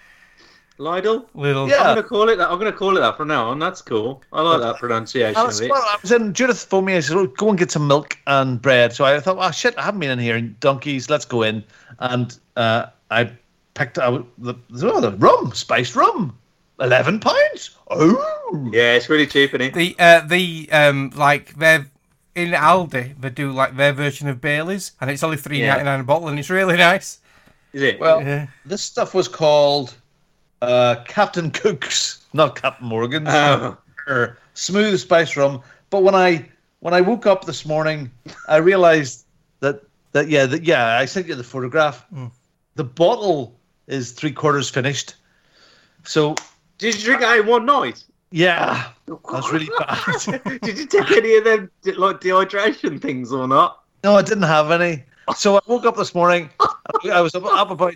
Speaker 7: Lidl.
Speaker 8: Little.
Speaker 7: Yeah. I'm gonna call it that from now on. That's cool. I like that pronunciation of it.
Speaker 6: I was in. Judith phoned me. I said, "Go and get some milk and bread." So I thought, "Oh shit, I haven't been in here in donkeys. Let's go in." And I picked out the rum, spiced rum. £11. Oh,
Speaker 7: yeah, it's really cheap, isn't
Speaker 8: it? Like they're in Aldi, they do like their version of Bailey's, and it's only $3.99 a bottle, and it's really nice.
Speaker 7: Is it?
Speaker 6: Well, this stuff was called Captain Cook's, not Captain Morgan's. Or smooth spice rum. But when I woke up this morning, I realised that I sent you the photograph. The bottle is 3/4 finished. So.
Speaker 7: Did you drink it in one night?
Speaker 6: Yeah, that's really bad.
Speaker 7: Did you take any of them like dehydration things or not?
Speaker 6: No, I didn't have any. So I woke up this morning. I was up about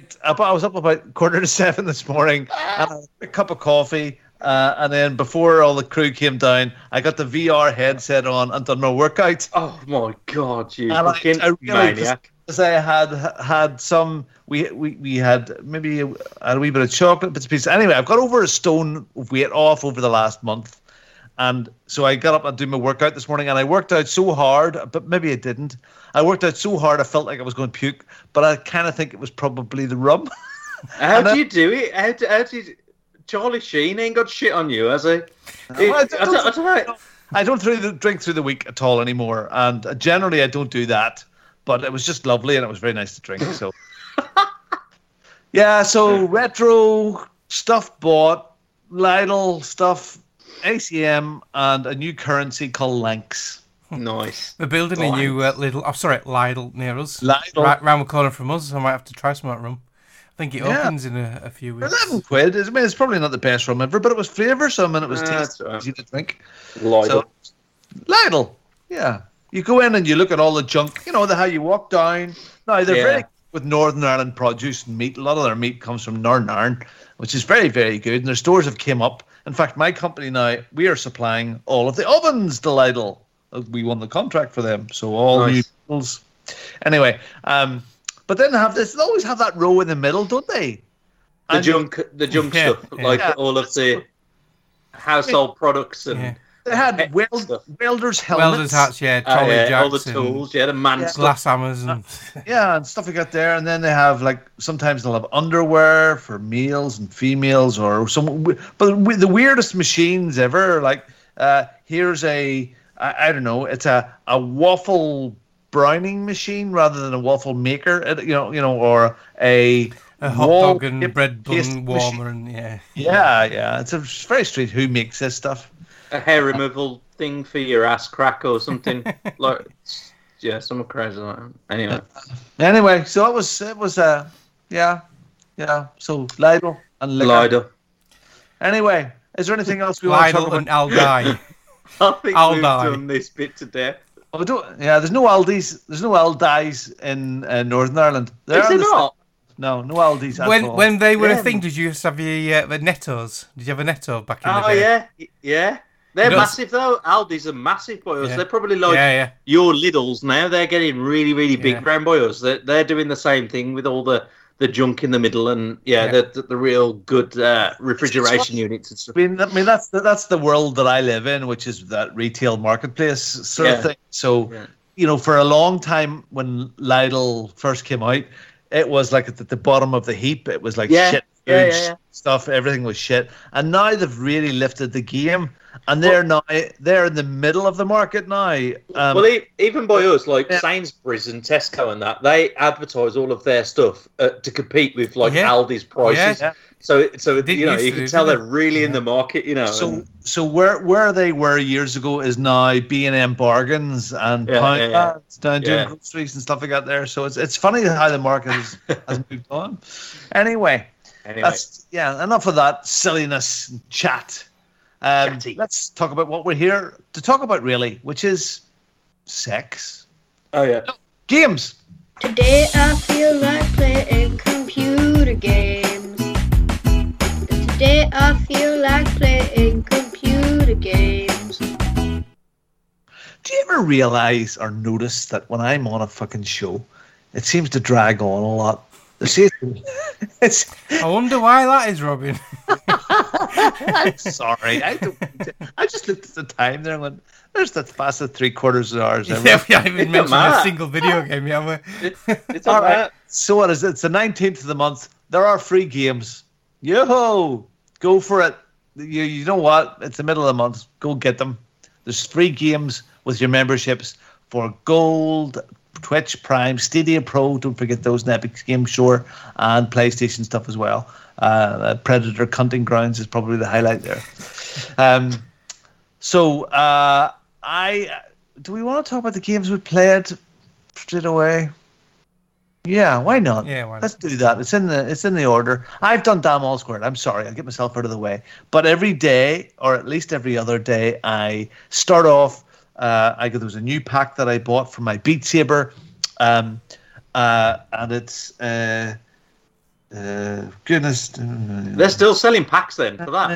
Speaker 6: 7:15 this morning, and I had a cup of coffee. And then before all the crew came down, I got the VR headset on and done my workout.
Speaker 7: Oh my god, you
Speaker 6: and
Speaker 7: fucking maniac!
Speaker 6: Because I had some, we had maybe a wee bit of chocolate bits and pieces. Anyway, I've got over a stone of weight off over the last month, and so I got up and do my workout this morning, and I worked out so hard, but maybe I didn't. I worked out so hard I felt like I was going to puke, but I kind of think it was probably the rum.
Speaker 7: How do you do it? How do you? Charlie Sheen ain't got shit on you, has he?
Speaker 6: I don't drink through the week at all anymore, and generally I don't do that. But it was just lovely, and it was very nice to drink. So, yeah. So retro stuff bought, Lidl stuff, ACM, and a new currency called Lanks.
Speaker 7: Nice.
Speaker 8: We're building a new Lidl near us.
Speaker 6: Lidl.
Speaker 8: Right round the corner from us. I might have to try some of that rum. I think it opens in a few weeks.
Speaker 6: £11. I mean, it's probably not the best rum ever, but it was flavoursome and it was tasty, easy to drink.
Speaker 7: Lidl.
Speaker 6: So, Lidl. Yeah. You go in and you look at all the junk, how you walk down. Now, they're very good with Northern Ireland produce and meat. A lot of their meat comes from Northern Ireland, which is very, very good. And their stores have came up. In fact, my company now, we are supplying all of the ovens to Lidl. We won the contract for them. So all new models. Anyway, but then they always have that row in the middle, don't they?
Speaker 7: The junk stuff, like all of the household products and...
Speaker 6: They had welders' helmets.
Speaker 8: Welders' hats, trolley jacks.
Speaker 7: All the tools, the man stuff.
Speaker 8: Glass hammers. And
Speaker 6: and stuff like that there. And then they have, sometimes they'll have underwear for males and females or some... But the weirdest machines ever, here's I don't know, it's a waffle browning machine rather than a waffle maker, or a
Speaker 8: hot dog and bread bun warmer. And
Speaker 6: Yeah, it's a very strange who makes this stuff.
Speaker 7: A hair removal thing for your ass crack or something something crazy like that.
Speaker 6: Anyway, so it was So Lidl and
Speaker 7: Lidl.
Speaker 6: Anyway, is there anything else we want to talk about?
Speaker 8: Lidl and Aldi.
Speaker 7: I think we've done this bit to death.
Speaker 6: There's no Aldi's. There's no Aldi's in Northern Ireland.
Speaker 7: Is there not?
Speaker 6: No Aldi's at all.
Speaker 8: When they were a thing, did you just have the Nettos? Did you have a Netto back in the day?
Speaker 7: Yeah. They're massive though. Aldi's are massive by us.
Speaker 8: Yeah.
Speaker 7: They're probably like your Lidl's now. They're getting really, really big round by us. They're doing the same thing with all the junk in the middle and the real good refrigeration units and stuff.
Speaker 6: I mean that's the world that I live in, which is that retail marketplace sort of thing. So for a long time when Lidl first came out, it was like at the bottom of the heap. It was like shit food stuff. Everything was shit. And now they've really lifted the game. And they're in the middle of the market now.
Speaker 7: Even by us, like Sainsbury's and Tesco and that, they advertise all of their stuff to compete with Aldi's prices. Yeah. So you can tell they're really in the market.
Speaker 6: So where they were years ago is now B&M bargains and pound doing groceries and stuff like that there. So it's funny how the market has moved on. Anyway, that's enough of that silliness and chat. Let's talk about what we're here to talk about, really, which is sex.
Speaker 7: Oh, yeah.
Speaker 6: No, games.
Speaker 10: Today I feel like playing computer games. Today I feel like playing computer games.
Speaker 6: Do you ever realize or notice that when I'm on a fucking show, it seems to drag on a lot?
Speaker 8: I wonder why that is, Robin.
Speaker 6: I'm sorry. I just looked at the time there and went, there's the fast 3/4 hours.
Speaker 8: We haven't even mentioned a single video game yet.
Speaker 6: It's all right. So what is it? It's the 19th of the month. There are free games. Yo-ho! Go for it. You know what? It's the middle of the month. Go get them. There's free games with your memberships for Gold, Twitch Prime, Stadia Pro, don't forget those, and Epic Games Store, and PlayStation stuff as well. Predator Hunting Grounds is probably the highlight there. Do we want to talk about the games we played straight away? Yeah, why not?
Speaker 8: Yeah, why not?
Speaker 6: Let's do that. It's in the order. I've done Damn All Squared. I'm sorry, I'll get myself out of the way. But every day, or at least every other day, I start off. There was a new pack that I bought for my Beat Saber, and it's goodness.
Speaker 7: They're still selling packs then for that.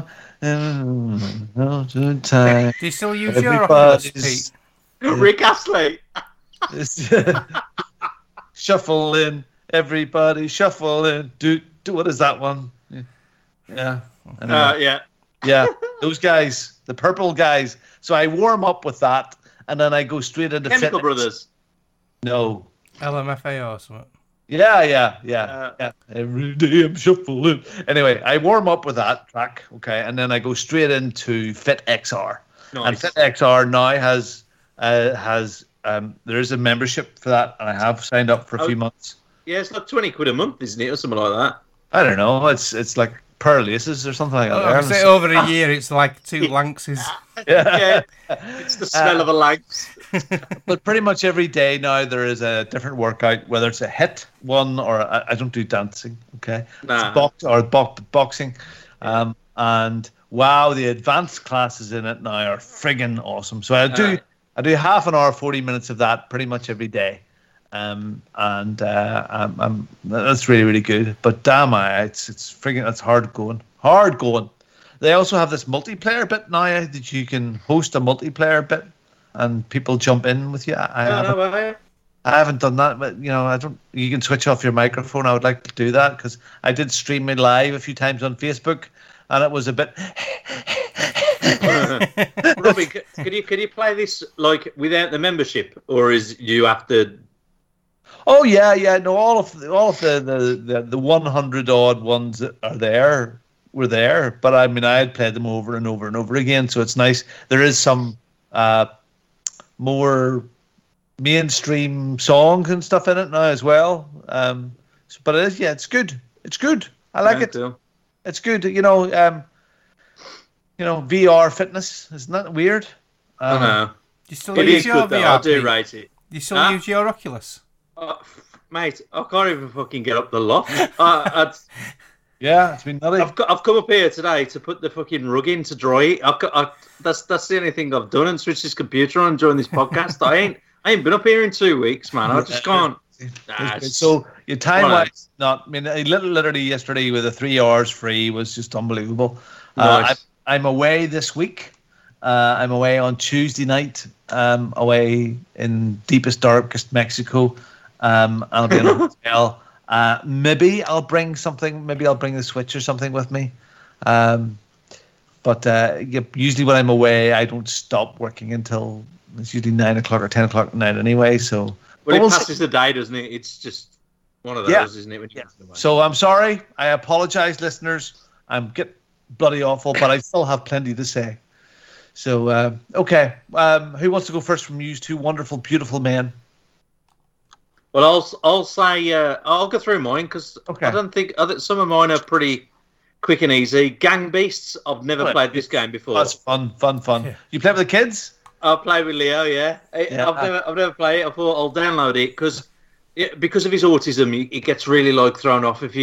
Speaker 8: Do you still use your Oculus, Pete?
Speaker 7: Rick Astley.
Speaker 6: Shuffle in, everybody, shuffle in. Do what is that one? Yeah. Yeah, those guys, the purple guys. So I warm up with that, and then I go straight into
Speaker 7: Chemical
Speaker 6: fitness.
Speaker 7: Brothers.
Speaker 6: No.
Speaker 8: LMFAO or something.
Speaker 6: Yeah. Every day I'm shuffling. Anyway, I warm up with that track, okay, and then I go straight into Fit XR. Nice. And Fit XR now has there is a membership for that, and I have signed up for a few months.
Speaker 7: Yeah, it's like £20 a month, isn't it, or something like that?
Speaker 6: I don't know. It's like pearl laces or something like that.
Speaker 8: Say over a year, it's like 2 Lanxes.
Speaker 7: Yeah, it's the smell of a Lanx.
Speaker 6: But pretty much every day now there is a different workout, whether it's a HIIT one or I don't do dancing. Okay, it's boxing, and wow, the advanced classes in it now are friggin' awesome. So I do half an hour, 40 minutes of that pretty much every day. That's really, really good. But damn, it's hard going. They also have this multiplayer bit now that you can host a multiplayer bit and people jump in with you. I haven't done that, but you can switch off your microphone. I would like to do that because I did stream it live a few times on Facebook, and it was a bit.
Speaker 7: Robbie, could you play this like without the membership, or is you have to?
Speaker 6: Oh yeah. No, all of the 100 odd ones that are there were there, but I mean I had played them over and over and over again, so it's nice. There is some more mainstream songs and stuff in it now as well. But it's good. It's good. I like it. Too. It's good. VR fitness, isn't that weird?
Speaker 7: I know.
Speaker 8: You still use your VR?
Speaker 7: I do rate it.
Speaker 8: You still use your Oculus?
Speaker 7: Mate, I can't even fucking get up the loft.
Speaker 6: Yeah, it's been nutty.
Speaker 7: I've come up here today to put the fucking rug in to dry it. That's the only thing I've done, and switched this computer on during this podcast. I ain't been up here in 2 weeks, man. I just can't.
Speaker 6: So your time wise, not. I mean, literally yesterday with the 3 hours free was just unbelievable.
Speaker 7: Nice.
Speaker 6: I'm away this week. I'm away on Tuesday night. Away in deepest, darkest Mexico. I'll be in a hotel. Maybe I'll bring something. Maybe I'll bring the Switch or something with me. But usually when I'm away, I don't stop working until it's usually 9 o'clock or 10 o'clock at night anyway. So.
Speaker 7: Well, it passes the day, doesn't it? It's just one of those, isn't it? When you get away.
Speaker 6: So I'm sorry. I apologise, listeners. I'm getting bloody awful, but I still have plenty to say. So, okay. Who wants to go first from you two wonderful, beautiful men?
Speaker 7: Well, I'll say I'll go through mine because I don't think some of mine are pretty quick and easy. Gang Beasts. I've never played this game before.
Speaker 6: That's fun. Yeah. You play with the kids?
Speaker 7: I'll play with Leo. Yeah. I've never played it. I thought I'll download it because of his autism. He gets really thrown off if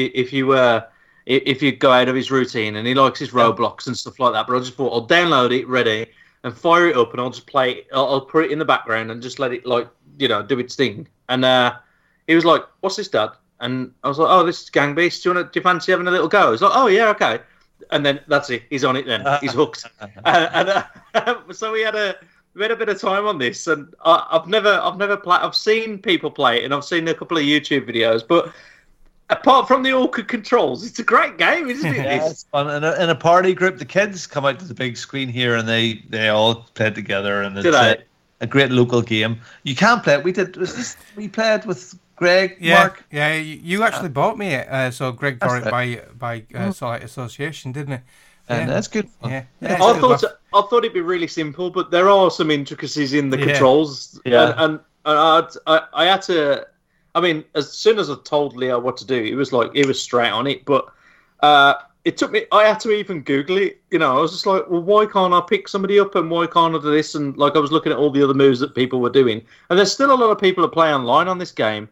Speaker 7: you go out of his routine, and he likes his Roblox and stuff like that. But I just thought I'll download it, ready, and fire it up, and I'll just play it. I'll put it in the background and just let it do its thing. And he was like, "What's this, Dad?" And I was like, "Oh, this is Gang Beasts. Do you fancy having a little go?" He's like, "Oh yeah, okay." And then that's it. He's on it. Then he's hooked. So we had a bit of time on this, and I've never played. I've seen people play it, and I've seen a couple of YouTube videos, but apart from the awkward controls, it's a great game, isn't it?
Speaker 6: Yeah, it's fun. In a party group, the kids come out to the big screen here, and they all play together, and it's a great local game. You can play it. We played with Greg, Mark.
Speaker 8: Yeah, you actually bought me it. So Greg got it by Solid Association, didn't he?
Speaker 6: And that's good fun.
Speaker 8: Yeah.
Speaker 7: I thought it'd be really simple, but there are some intricacies in the controls.
Speaker 6: Yeah.
Speaker 7: And I had to. I mean, as soon as I told Leo what to do, he was straight on it. But it took me. I had to even Google it. I was just like, well, why can't I pick somebody up, and why can't I do this? And I was looking at all the other moves that people were doing, and there's still a lot of people that play online on this game.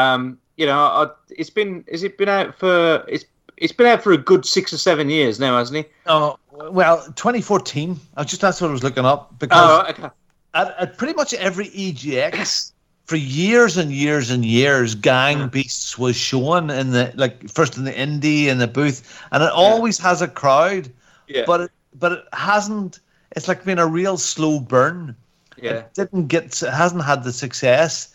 Speaker 7: It's been out for a good 6 or 7 years now, hasn't it?
Speaker 6: Oh well, 2014. That's what I was looking up because at pretty much every EGX. For years and years and years, Gang Beasts was shown in first in the indie in the booth, and it always has a crowd. Yeah. But it hasn't. It's been a real slow burn.
Speaker 7: Yeah.
Speaker 6: It hasn't had the success.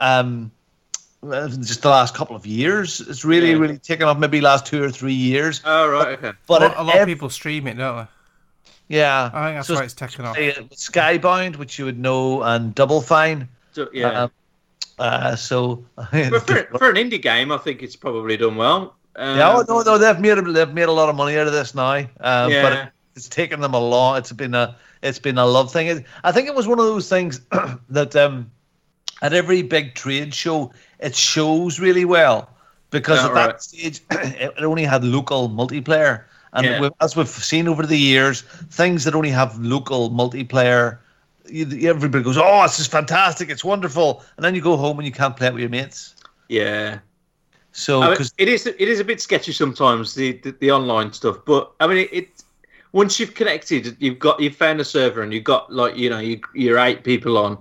Speaker 6: Just the last couple of years, it's really taken off. Maybe last 2 or 3 years.
Speaker 7: Oh right, okay.
Speaker 8: But a lot of people stream it, don't they?
Speaker 6: Yeah,
Speaker 8: I think that's why it's taken off.
Speaker 6: Skybound, which you would know, and Double Fine.
Speaker 7: So, yeah.
Speaker 6: But
Speaker 7: for an indie game, I think it's probably done well.
Speaker 6: No, they've made a lot of money out of this now. But it's taken them a long. It's been a love thing. I think it was one of those things that at every big trade show it shows really well because at that stage it only had local multiplayer, and as we've seen over the years, things that only have local multiplayer. Everybody goes, "Oh, this is fantastic! It's wonderful!" And then you go home and you can't play it with your mates.
Speaker 7: Yeah.
Speaker 6: So
Speaker 7: it is a bit sketchy sometimes the online stuff, but I mean it once you've connected, you've found a server and you've got you're 8 people on.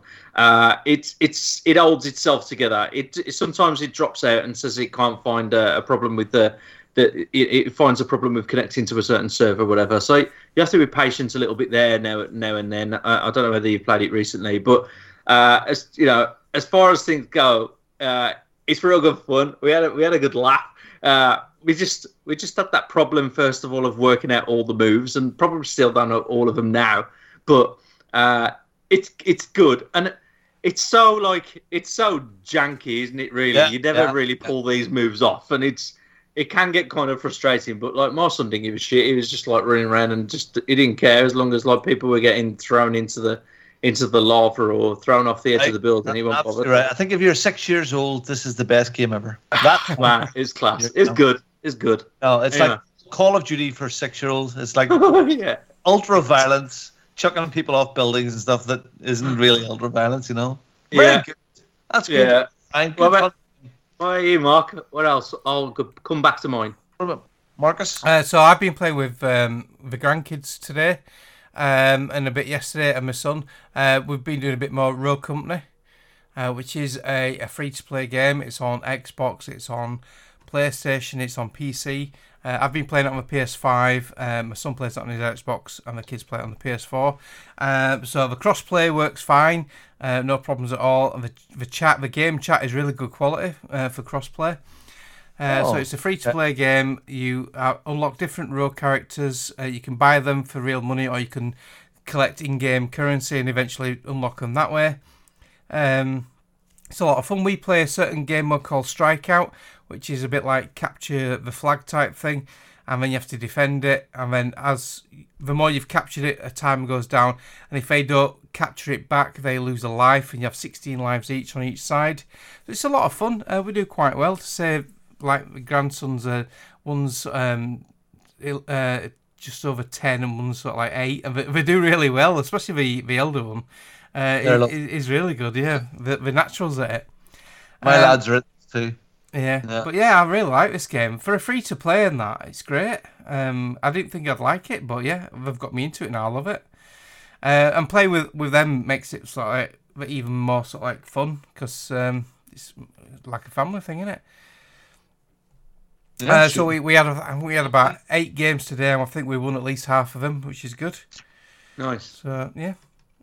Speaker 7: It holds itself together. Sometimes it drops out and says it can't find a problem with it finds a problem with connecting to a certain server or whatever. So you have to be patient a little bit there now and then. I don't know whether you've played it recently, but as far as things go, it's real good fun. We had a good laugh. We just had that problem first of all of working out all the moves, and probably still don't know all of them now. But it's good, and it's so janky, isn't it? Really, you never really pull these moves off, and it can get kind of frustrating, but my son didn't give a shit. He was just running around and he didn't care as long as people were getting thrown into the lava or thrown off the edge of the building. He wasn't bothered.
Speaker 6: Right. I think if you're 6 years old, this is the best game ever.
Speaker 7: Man, it's class. It's good. It's good.
Speaker 6: No, it's like Call of Duty for 6-year-olds. It's like ultra violence, chucking people off buildings and stuff that isn't really ultra violence. Very good. That's good.
Speaker 7: Yeah. Why are you, Mark? What else? I'll come back to mine.
Speaker 6: Marcus?
Speaker 8: So I've been playing with the grandkids today, and a bit yesterday, and my son. We've been doing a bit more Rogue Company, which is a free-to-play game. It's on Xbox, it's on PlayStation, it's on PC. I've been playing it on the PS5. My son plays it on his Xbox, and the kids play it on the PS4. So the cross-play works fine, no problems at all. And the game chat is really good quality for cross-play. So it's a free-to-play game. You unlock different Rogue characters. You can buy them for real money, or you can collect in-game currency and eventually unlock them that way. It's a lot of fun. We play a certain game mode called Strikeout, which is a bit like capture the flag type thing, and then you have to defend it, and then the more you've captured it, a timer goes down, and if they don't capture it back, they lose a life, and you have 16 lives each on each side. So it's a lot of fun. We do quite well. To say, like, the grandsons, one's just over 10 and one's sort of like 8, and they do really well, especially the elder one. Is really good, yeah. The naturals at it.
Speaker 6: My lads are at it too.
Speaker 8: Yeah, but yeah, I really like this game. For a free-to-play and that, it's great. I didn't think I'd like it, but yeah, they've got me into it now. I love it. And playing with them makes it sort of even more sort of like fun, because it's like a family thing, isn't it? Yeah, so we had about 8 games today, and I think we won at least half of them, which is good.
Speaker 7: Nice.
Speaker 8: So yeah.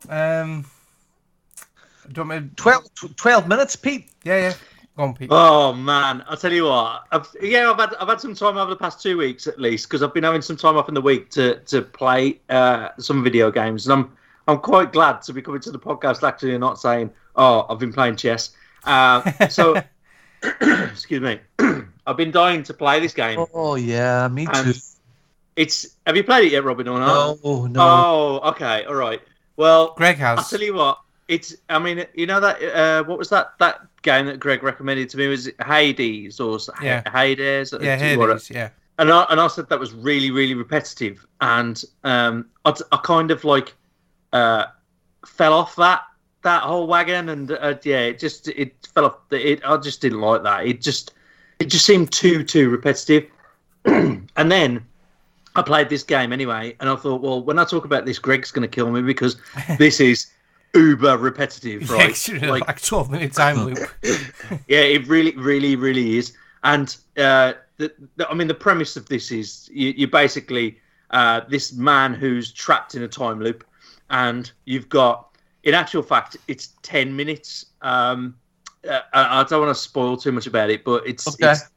Speaker 8: Do you want me
Speaker 6: 12 minutes, Pete?
Speaker 8: Yeah. Go on, Pete.
Speaker 7: Oh man, I'll tell you what. I've had some time over the past 2 weeks at least, because I've been having some time off in the week to play some video games, and I'm quite glad to be coming to the podcast actually and not saying, "Oh, I've been playing chess." So, excuse me. I've been dying to play this game.
Speaker 6: Oh yeah, me too.
Speaker 7: Have you played it yet, Robin, or not?
Speaker 6: No.
Speaker 7: Oh, okay, all right. Well,
Speaker 8: Greg has.
Speaker 7: I'll tell you what. I mean, you know that what was that game that Greg recommended to me? Was it Hades or Hades?
Speaker 8: Yeah, Hades. Yeah.
Speaker 7: And I said that was really, really repetitive, and I kind of like fell off that whole wagon, and it fell off. I just didn't like that. It just seemed too repetitive. And then I played this game anyway, and I thought, well, when I talk about this, Greg's going to kill me because this is uber repetitive, right?
Speaker 8: Yeah, like 12-minute time loop.
Speaker 7: Yeah, it really, really, really is. And the premise of this is you basically this man who's trapped in a time loop, and you've got, in actual fact, it's 10 minutes. I don't want to spoil too much about it, but it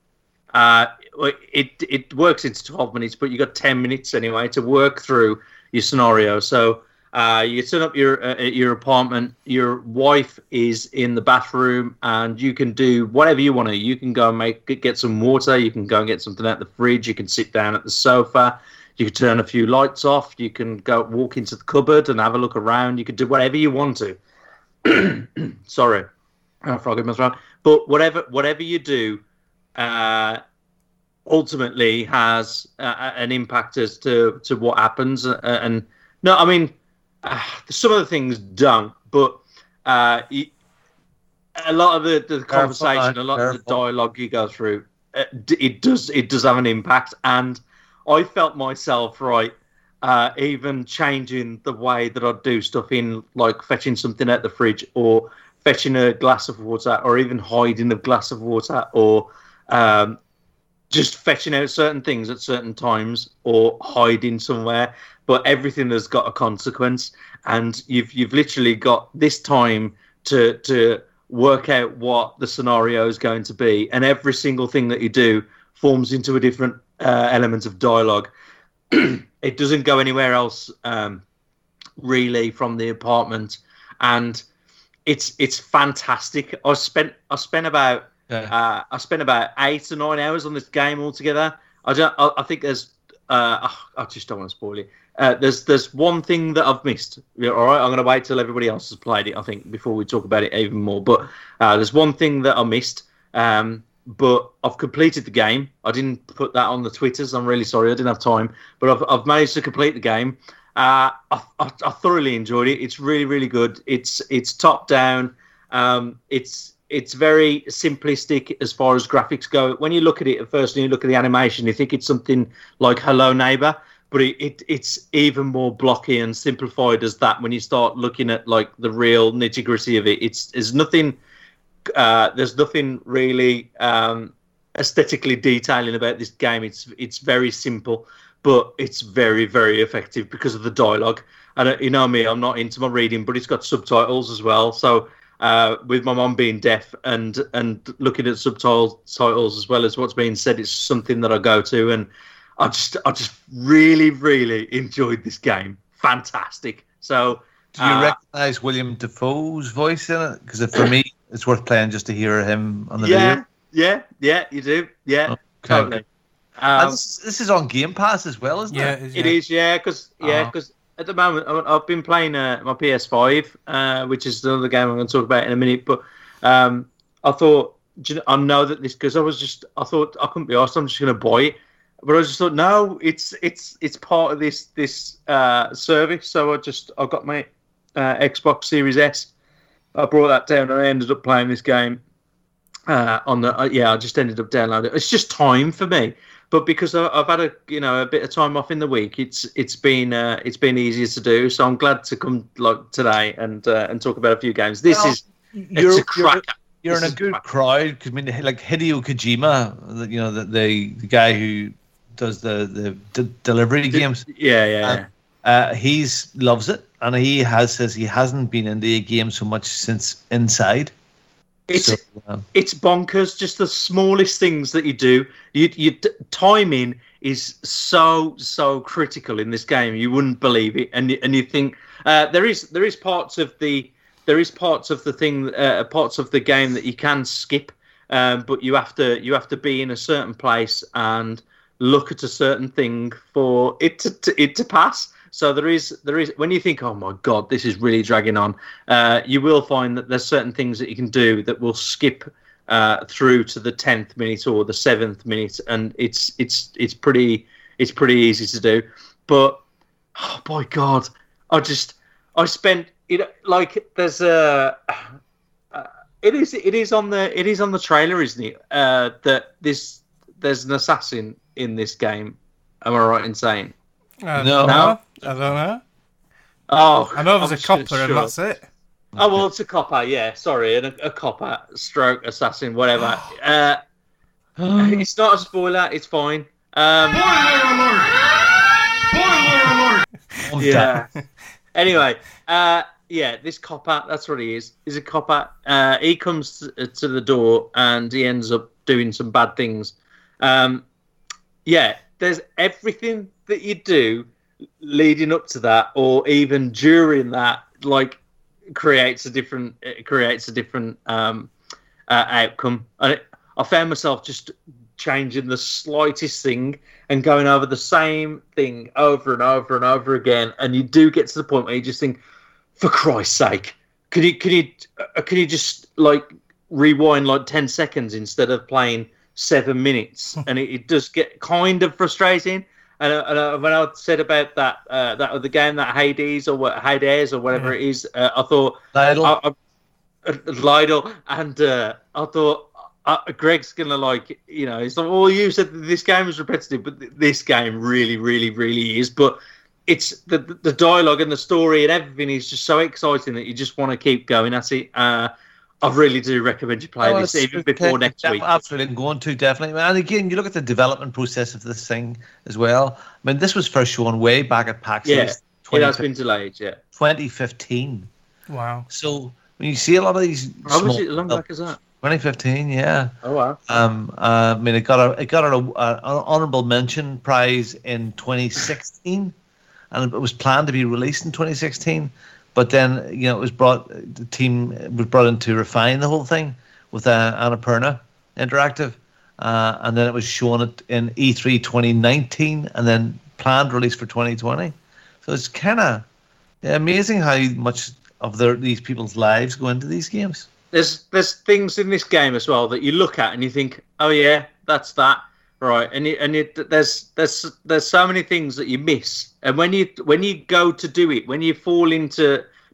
Speaker 7: works into 12 minutes, but you got 10 minutes anyway to work through your scenario. So you turn up your apartment, your wife is in the bathroom, and you can do whatever you want to. You can go and get some water, you can go and get something out the fridge, you can sit down at the sofa, you can turn a few lights off, you can go walk into the cupboard and have a look around, you can do whatever you want to. Sorry, frog in my throat. But whatever you do, ultimately has an impact as to what happens. And no, I mean, some of the things don't, but a lot of the conversation, a lot of the dialogue you go through, it does have an impact. And I felt myself even changing the way that I do stuff, in like fetching something out the fridge, or fetching a glass of water, or even hiding a glass of water, or just fetching out certain things at certain times, or hiding somewhere. But everything has got a consequence, and you've literally got this time to work out what the scenario is going to be, and every single thing that you do forms into a different element of dialogue. It doesn't go anywhere else really from the apartment, and it's fantastic. I spent about 8 or 9 hours on this game altogether. I think there's I just don't want to spoil it. There's one thing that I've missed. All right, I'm going to wait till everybody else has played it, I think, before we talk about it even more. But there's one thing that I missed. But I've completed the game. I didn't put that on the Twitters. I'm really sorry, I didn't have time. But I've managed to complete the game. I thoroughly enjoyed it. It's really, really good. It's top down. It's it's very simplistic as far as graphics go. When you look at it at first and you look at the animation, you think it's something like Hello Neighbor, but it's even more blocky and simplified as that. When you start looking at like the real nitty gritty of it, there's nothing really aesthetically detailing about this game. It's very simple, but it's very, very effective because of the dialogue. And you know me, I'm not into my reading, but it's got subtitles as well. So with my mum being deaf and looking at subtitles as well as what's being said, it's something that I go to, and I just really, really enjoyed this game. Fantastic. So,
Speaker 6: do you recognise William Dafoe's voice in it? Because for me, it's worth playing just to hear him on the video.
Speaker 7: Yeah, you do. Yeah,
Speaker 6: okay.
Speaker 7: Totally.
Speaker 6: This is on Game Pass as well, isn't it?
Speaker 7: It is. Yeah, because at the moment I've been playing my PS5, which is another game I'm going to talk about in a minute. But I thought, I know that this, because I thought I couldn't be asked. I'm just going to buy it. But I just thought, no, it's part of this service. So I got my Xbox Series S. I brought that down and I ended up playing this game I just ended up downloading it. It's just time for me. But because I've had a bit of time off in the week, it's been easier to do. So I'm glad to come like today and talk about a few games. It's a cracker.
Speaker 6: You're in a good crowd, because I mean, like Hideo Kojima, the guy who does the delivery games.
Speaker 7: Yeah.
Speaker 6: He loves it, and he says he hasn't been into a game so much since Inside.
Speaker 7: It's bonkers. Just the smallest things that you do. Timing is so critical in this game. You wouldn't believe it, and you think there is parts of the game that you can skip, but you have to be in a certain place and look at a certain thing for it to pass. So there is when you think, oh my God, this is really dragging on, you will find that there's certain things that you can do that will skip through to the 10th minute or the 7th minute, and it's pretty easy to do. But oh my God, I spent there's it is on the trailer, isn't it? That there's an assassin in this game. Am I right in saying?
Speaker 8: No, I don't know.
Speaker 7: Oh,
Speaker 8: I know there's a copper, and that's it.
Speaker 7: Oh well, it's a copper. Yeah, sorry, a copper stroke assassin, whatever. It's not a spoiler. It's fine.
Speaker 11: Spoiler alert!
Speaker 7: Yeah. Anyway, this copper, that's what he is. He's a copper. He comes to the door and he ends up doing some bad things. There's everything that you do leading up to that, or even during that, like creates a different outcome. And I found myself just changing the slightest thing and going over the same thing over and over and over again, and you do get to the point where you just think, for Christ's sake, can you just like rewind like 10 seconds instead of playing 7 minutes? And it does get kind of frustrating. And when I said about that other game, that Hades or whatever it is, I thought Lydell, and I thought Greg's gonna like, he's like, well, you said that this game was repetitive, but this game really, really, really is. But it's the dialogue and the story and everything is just so exciting that you just want to keep going at it. I really do recommend you play this even before next week.
Speaker 6: Absolutely, I'm going to, definitely. And again, you look at the development process of this thing as well. I mean, this was first shown way back at PAX East.
Speaker 7: It has been delayed,
Speaker 6: 2015.
Speaker 8: Wow.
Speaker 6: So when you see a lot of these,
Speaker 7: how was it long back as that?
Speaker 6: 2015, yeah.
Speaker 7: Oh wow.
Speaker 6: I mean, it got an honorable mention prize in 2016, and it was planned to be released in 2016. But then, it was the team was brought in to refine the whole thing with Annapurna Interactive, and then it was shown in E3 2019, and then planned release for 2020. So it's kind of amazing how much of these people's lives go into these games.
Speaker 7: There's things in this game as well that you look at and you think, oh yeah, that's that, right? And there's so many things that you miss, and when you go to do it, when you fall into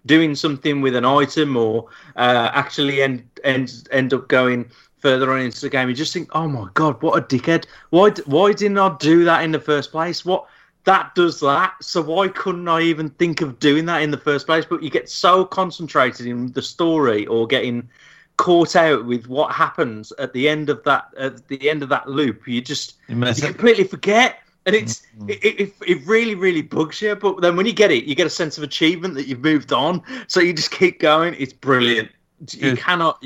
Speaker 7: doing something with an item or actually end up going further on into the game. You just think, oh my God, what a dickhead. Why didn't I do that in the first place? That does that, so why couldn't I even think of doing that in the first place? But you get so concentrated in the story or getting caught out with what happens at the end of that loop, you completely forget, and it really, really bugs you. But then when you get it, you get a sense of achievement that you've moved on, so you just keep going. It's brilliant. You cannot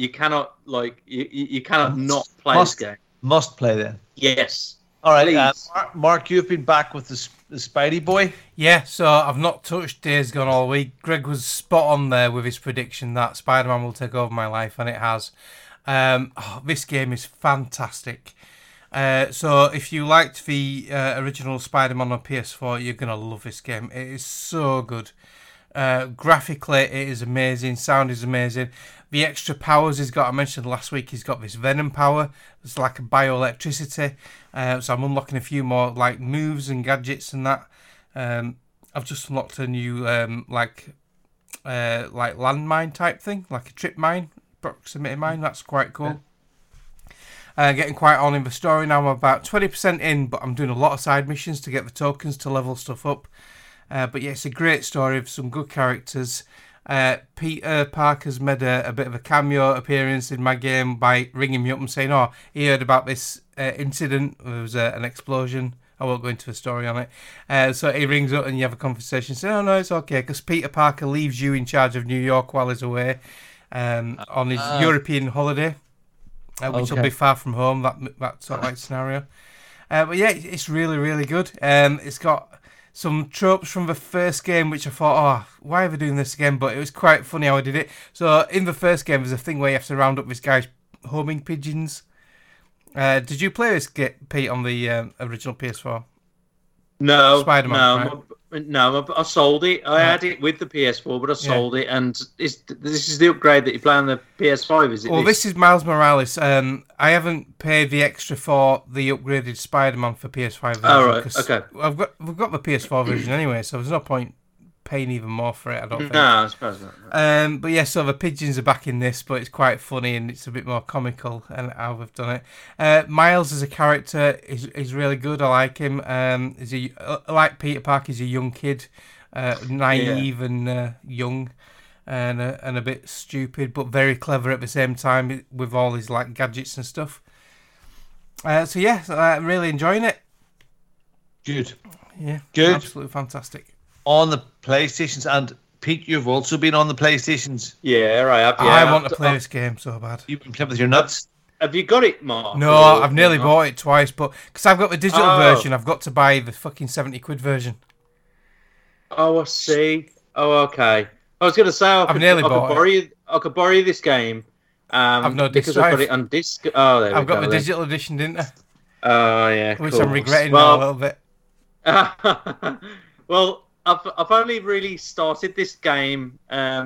Speaker 7: not play this game.
Speaker 6: Must play then.
Speaker 7: Yes.
Speaker 6: All right, Mark, you've been back with the Spidey boy.
Speaker 8: Yeah, so I've not touched Days Gone all week. Greg was spot on there with his prediction that Spider-Man will take over my life, and it has. This game is fantastic. So if you liked the original Spider-Man on PS4, you're going to love this game. It is so good. Graphically, it is amazing. Sound is amazing. The extra powers he's got, I mentioned last week, he's got this Venom power. It's like a bioelectricity. So I'm unlocking a few more like moves and gadgets and that. I've just unlocked a new like landmine type thing, like a trip mine, proximity mine. That's quite cool. Getting quite on in the story now. I'm about 20% in, but I'm doing a lot of side missions to get the tokens to level stuff up. But yeah, it's a great story with some good characters. Peter Parker's made a bit of a cameo appearance in my game by ringing me up and saying, he heard about this incident. There was an explosion. I won't go into the story on it. So he rings up and you have a conversation saying, no, it's okay, because Peter Parker leaves you in charge of New York while he's away on his European holiday, which will be far from home, that sort of like scenario. But yeah, it's really, really good. It's got some tropes from the first game, which I thought, why are they doing this again? But it was quite funny how I did it. So in the first game, there's a thing where you have to round up this guy's homing pigeons. Did you play this, Pete, on the original PS4?
Speaker 7: No,
Speaker 8: Spider-Man, right?
Speaker 7: No, I sold it. I had it with the PS4, but I sold it. And this is the upgrade that you play on the PS5, is it?
Speaker 8: Well, this is Miles Morales. I haven't paid the extra for the upgraded Spider-Man for PS5 version.
Speaker 7: Oh, right, okay.
Speaker 8: We've got the PS4 version anyway, so there's no point paying even more for it, I don't think.
Speaker 7: No, I suppose not.
Speaker 8: But yeah, so the pigeons are back in this, but it's quite funny and it's a bit more comical and how they've done it. Miles as a character is really good. I like him. Like Peter Parker, he's a young kid, naive and young, and a bit stupid, but very clever at the same time with all his like gadgets and stuff. So yeah, I'm really enjoying it.
Speaker 6: Good.
Speaker 8: Yeah,
Speaker 6: good.
Speaker 8: Absolutely fantastic.
Speaker 6: On the PlayStations, and Pete, you've also been on the PlayStations.
Speaker 7: Yeah, I have. Yeah.
Speaker 8: I want to play this game so bad.
Speaker 6: You've been playing with your nuts.
Speaker 7: Have you got it, Mark?
Speaker 8: No, I've nearly bought it twice, but because I've got the digital version, I've got to buy the fucking 70 quid version.
Speaker 7: Oh, I see. Oh, okay. I was going to say I could borrow you this game.
Speaker 8: I've no disc
Speaker 7: because I've got it on disc. Oh, there
Speaker 8: I've
Speaker 7: we go.
Speaker 8: got the digital edition, didn't I?
Speaker 7: Oh, yeah.
Speaker 8: Which I'm regretting now a little bit.
Speaker 7: Well, I've only really started this game,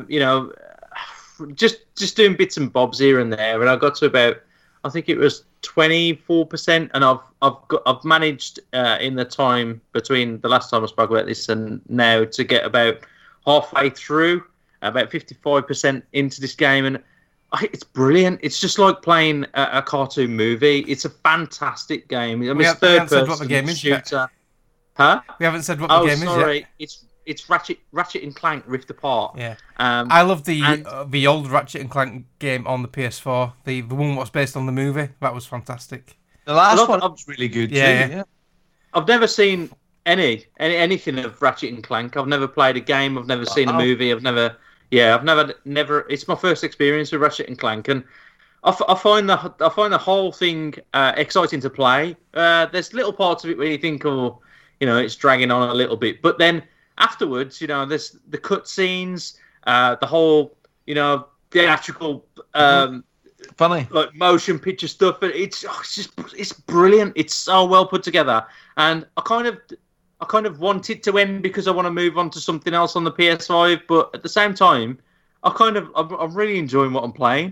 Speaker 7: just doing bits and bobs here and there, and I got to about, I think it was 24%, and I've managed in the time between the last time I spoke about this and now to get about halfway through, about 55% into this game, and it's brilliant. It's just like playing a cartoon movie. It's a fantastic game. I mean, it's third-person shooter. Huh?
Speaker 8: We haven't said what the game
Speaker 7: is
Speaker 8: yet.
Speaker 7: It's Ratchet and Clank Rift Apart.
Speaker 8: Yeah. I love the old Ratchet and Clank game on the PS4. The one that's based on the movie. That was fantastic.
Speaker 6: The last one was really good too. Yeah.
Speaker 7: I've never seen anything of Ratchet and Clank. I've never played a game. I've never seen a movie. I've never. It's my first experience with Ratchet and Clank, and I find the whole thing exciting to play. There's little parts of it where you think, it's dragging on a little bit, but then afterwards, there's the cutscenes, the whole, theatrical,
Speaker 6: funny,
Speaker 7: like motion picture stuff. It's brilliant. It's so well put together, and I kind of want it to end because I want to move on to something else on the PS5. But at the same time, I'm really enjoying what I'm playing.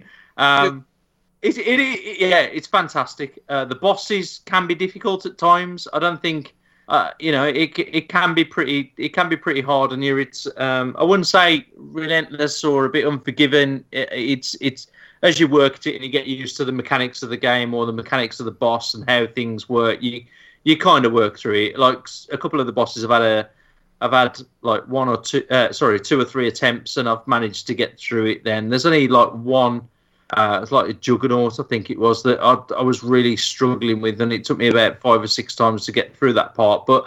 Speaker 7: It's fantastic. The bosses can be difficult at times. I don't think it can be pretty hard on you. It's I wouldn't say relentless or a bit unforgiving. It's as you work at it and you get used to the mechanics of the game or the mechanics of the boss and how things work, you kind of work through it. Like a couple of the bosses I've had like two or three attempts, and I've managed to get through it. Then there's only like one. It's like a Juggernaut, I think it was, that I was really struggling with, and it took me about 5 or 6 times to get through that part. But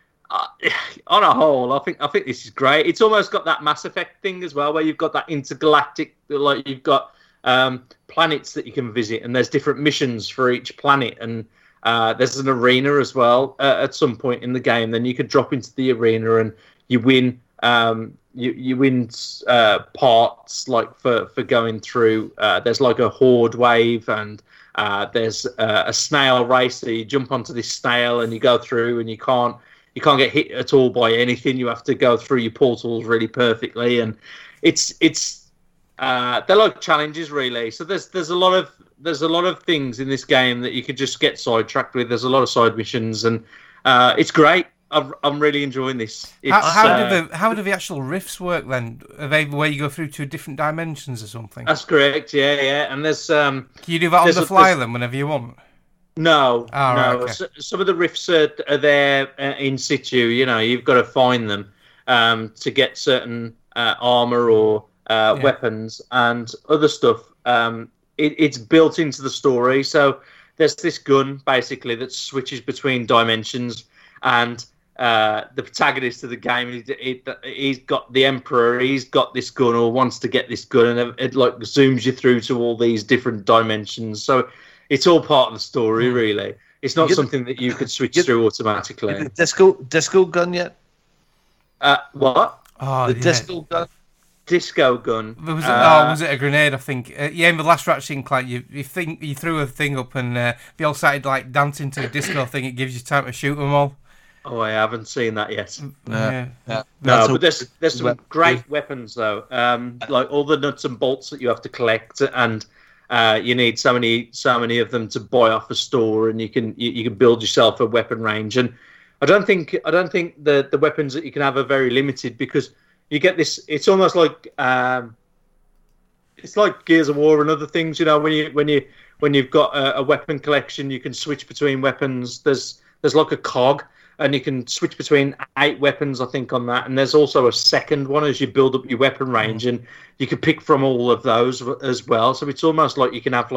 Speaker 7: on a whole, I think this is great. It's almost got that Mass Effect thing as well, where you've got that intergalactic, like you've got planets that you can visit, and there's different missions for each planet, and there's an arena as well at some point in the game. Then you could drop into the arena and you win. You win parts like for going through. There's like a horde wave, and there's a snail race. So you jump onto this snail and you go through, and you can't get hit at all by anything. You have to go through your portals really perfectly, and it's they're like challenges really. So there's a lot of things in this game that you could just get sidetracked with. There's a lot of side missions, and it's great. I'm really enjoying this.
Speaker 8: How do the actual rifts work then? Are they where you go through to different dimensions or something?
Speaker 7: That's correct. Yeah. And there's
Speaker 8: can you do that on the fly then whenever you want?
Speaker 7: No,
Speaker 8: no.
Speaker 7: Right,
Speaker 8: okay.
Speaker 7: Some of the rifts are there in situ. You've got to find them to get certain armor or weapons and other stuff. It's built into the story. So there's this gun basically that switches between dimensions, and the protagonist of the game, he's got the Emperor, he's got this gun or wants to get this gun, and it like zooms you through to all these different dimensions. So it's all part of the story, really. It's not something that you could switch through automatically.
Speaker 6: Disco gun yet?
Speaker 7: What?
Speaker 8: Oh,
Speaker 6: disco gun.
Speaker 7: Disco gun.
Speaker 8: Was it a grenade? I think. In the last Ratchet and Clank, you threw a thing up, and they all started like dancing to a disco thing. It gives you time to shoot them all.
Speaker 7: Oh, I haven't seen that yet.
Speaker 8: Yeah.
Speaker 7: No, but there's some great weapons though. Like all the nuts and bolts that you have to collect, and you need so many of them to buy off a store, and you can build yourself a weapon range. And I don't think the weapons that you can have are very limited, because you get this. It's almost like it's like Gears of War and other things. When you've got a weapon collection, you can switch between weapons. There's like a cog, and you can switch between 8 weapons, I think, on that. And there's also a second one as you build up your weapon range, and you can pick from all of those as well. So it's almost like you can have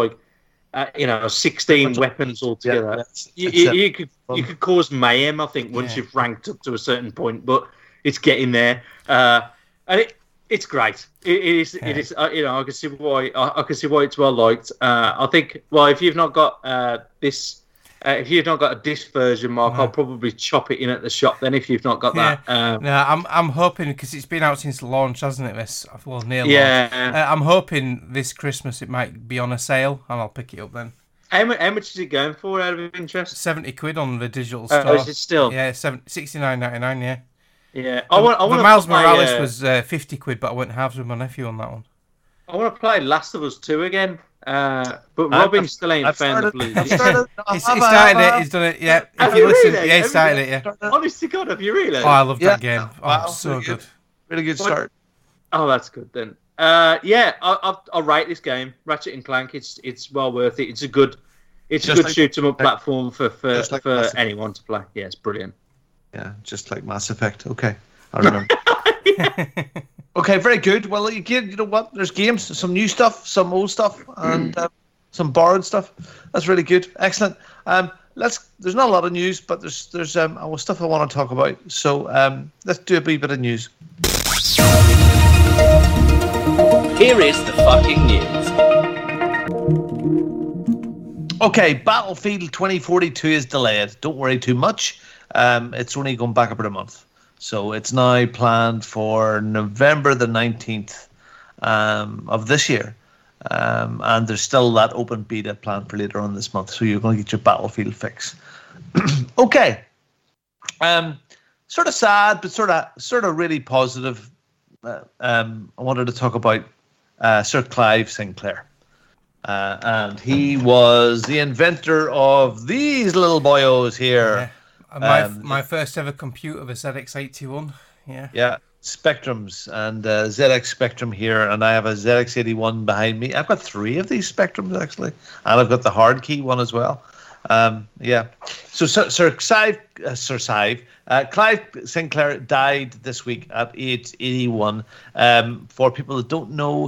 Speaker 7: 16 weapons altogether. You could cause mayhem, I think, once you've ranked up to a certain point, but it's getting there, and it's great. It is. I can see why it's well liked. I think. Well, if you've not got this. If you've not got a disc version, Mark, I'll probably chop it in at the shop then. If you've not got that,
Speaker 8: I'm hoping, because it's been out since launch, hasn't it? Near
Speaker 7: launch.
Speaker 8: I'm hoping this Christmas it might be on a sale, and I'll pick it up then.
Speaker 7: How much is it going for, out of interest?
Speaker 8: £70 on the digital store.
Speaker 7: Oh, is it still?
Speaker 8: Yeah, $69.99. Yeah.
Speaker 7: Yeah.
Speaker 8: The Miles Morales was £50, but I went halves with my nephew on that one.
Speaker 7: I want to play Last of Us 2 again. But Robin still ain't found the blues.
Speaker 8: He started it. He's done it. Yeah. If you listen, he started it. Yeah.
Speaker 7: Honest to God, have you really?
Speaker 8: Oh, I love that game. Oh, so good.
Speaker 6: Really good start.
Speaker 7: Oh, that's good then. I'll rate this game, Ratchet and Clank. It's well worth it. It's a good shoot 'em up platform for anyone to play. Yeah, it's brilliant.
Speaker 6: Yeah, just like Mass Effect. Okay, I remember. Okay, very good. Well, you know what? There's games, some new stuff, some old stuff, and some borrowed stuff. That's really good. Excellent. There's not a lot of news, but there's stuff I want to talk about. So let's do a wee bit of news.
Speaker 5: Here is the fucking news.
Speaker 6: Okay, Battlefield 2042 is delayed. Don't worry too much. It's only going back about a month. So it's now planned for November the 19th of this year. And there's still that open beta planned for later on this month. So you're going to get your Battlefield fix. Okay. Sort of sad, but sort of really positive. I wanted to talk about Sir Clive Sinclair. And he was the inventor of these little boyos here.
Speaker 8: My first ever computer, the ZX81. Yeah.
Speaker 6: Yeah, Spectrums and ZX Spectrum here, and I have a ZX81 behind me. I've got 3 of these Spectrums actually, and I've got the hard key one as well. Yeah. So Clive Sinclair died this week at age 81. For people that don't know,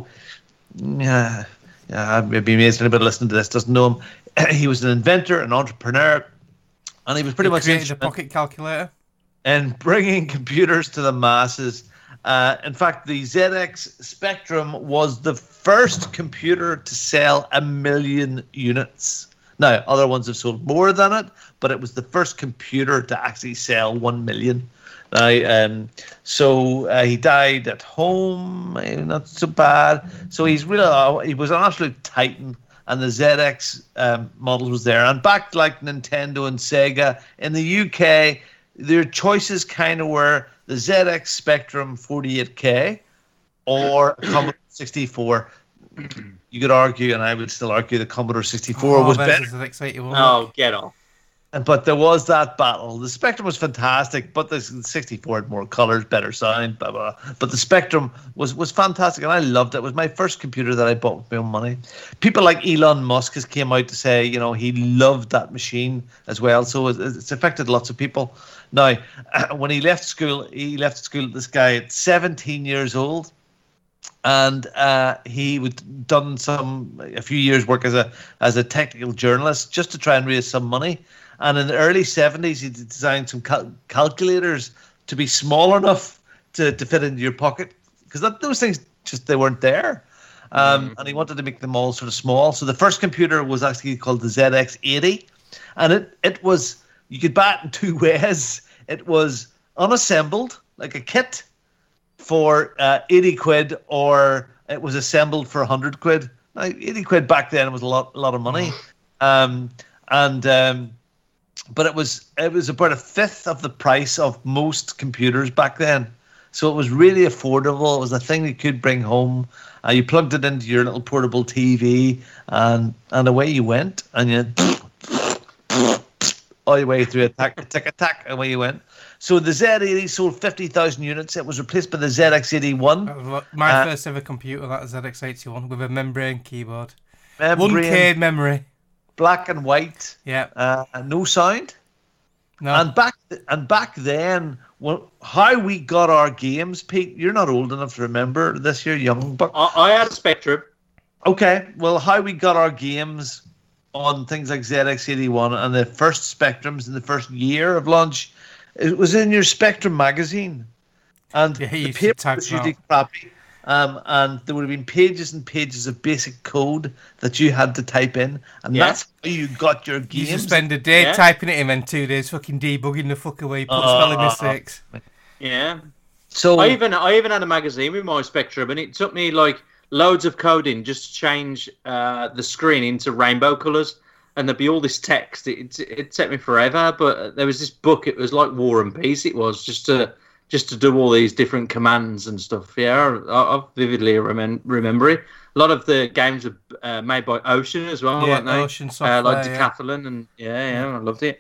Speaker 6: I'd be amazed if anybody listening to this doesn't know him. He was an inventor, an entrepreneur, and he was pretty much
Speaker 8: created a pocket calculator
Speaker 6: and bringing computers to the masses. In fact, the ZX Spectrum was the first computer to sell 1 million units. Now, other ones have sold more than it, but it was the first computer to actually sell 1 million. Now, so he died at home, not so bad. So he was an absolute titan, and the ZX model was there. And back like Nintendo and Sega, in the UK, their choices kind of were the ZX Spectrum 48K or Commodore 64. You could argue, and I would still argue, the Commodore 64 was better.
Speaker 7: Oh, get off.
Speaker 6: But there was that battle. The Spectrum was fantastic, but the 64 had more colors, better sound, blah, blah. But the Spectrum was fantastic, and I loved it. It was my first computer that I bought with my own money. People like Elon Musk has came out to say, he loved that machine as well. So it's affected lots of people. Now, when he left school, this guy at 17 years old. And he would done a few years work as a technical journalist just to try and raise some money. And in the early 70s, he designed some calculators to be small enough to fit into your pocket, because those things they weren't there. And he wanted to make them all sort of small. So the first computer was actually called the ZX80, and it was, you could buy it in 2 ways. It was unassembled, like a kit, for 80 quid, or it was assembled for 100 quid. Now, 80 quid back then was a lot of money. But it was about 1/5 of the price of most computers back then. So it was really affordable. It was a thing you could bring home. You plugged it into your little portable TV, and away you went, and you all the way through attack, away you went. So the Z80 sold 50,000 units. It was replaced by the ZX81.
Speaker 8: My first ever computer, that was ZX81, with a membrane keyboard. 1K memory.
Speaker 6: Black and white.
Speaker 8: Yeah.
Speaker 6: No sound.
Speaker 8: No.
Speaker 6: And back then, how we got our games, Pete, you're not old enough to remember this, you're young. But
Speaker 7: I had a Spectrum.
Speaker 6: Okay, well, how we got our games on things like ZX81 and the first Spectrums in the first year of launch, it was in your Spectrum magazine. And the paper was usually crappy. And there would have been pages and pages of basic code that you had to type in, and that's how you got your games.
Speaker 8: You used to spend a day typing it in, and 2 days fucking debugging the fuck away, put spelling mistakes.
Speaker 7: Yeah.
Speaker 6: So
Speaker 7: I even had a magazine with my Spectrum, and it took me like loads of coding just to change the screen into rainbow colours, and there'd be all this text. It took me forever, but there was this book. It was like War and Peace. It was just to do all these different commands and stuff. Yeah, I vividly remember it. A lot of the games were made by Ocean as well, weren't they?
Speaker 8: Ocean software,
Speaker 7: like Decathlon, and I loved it.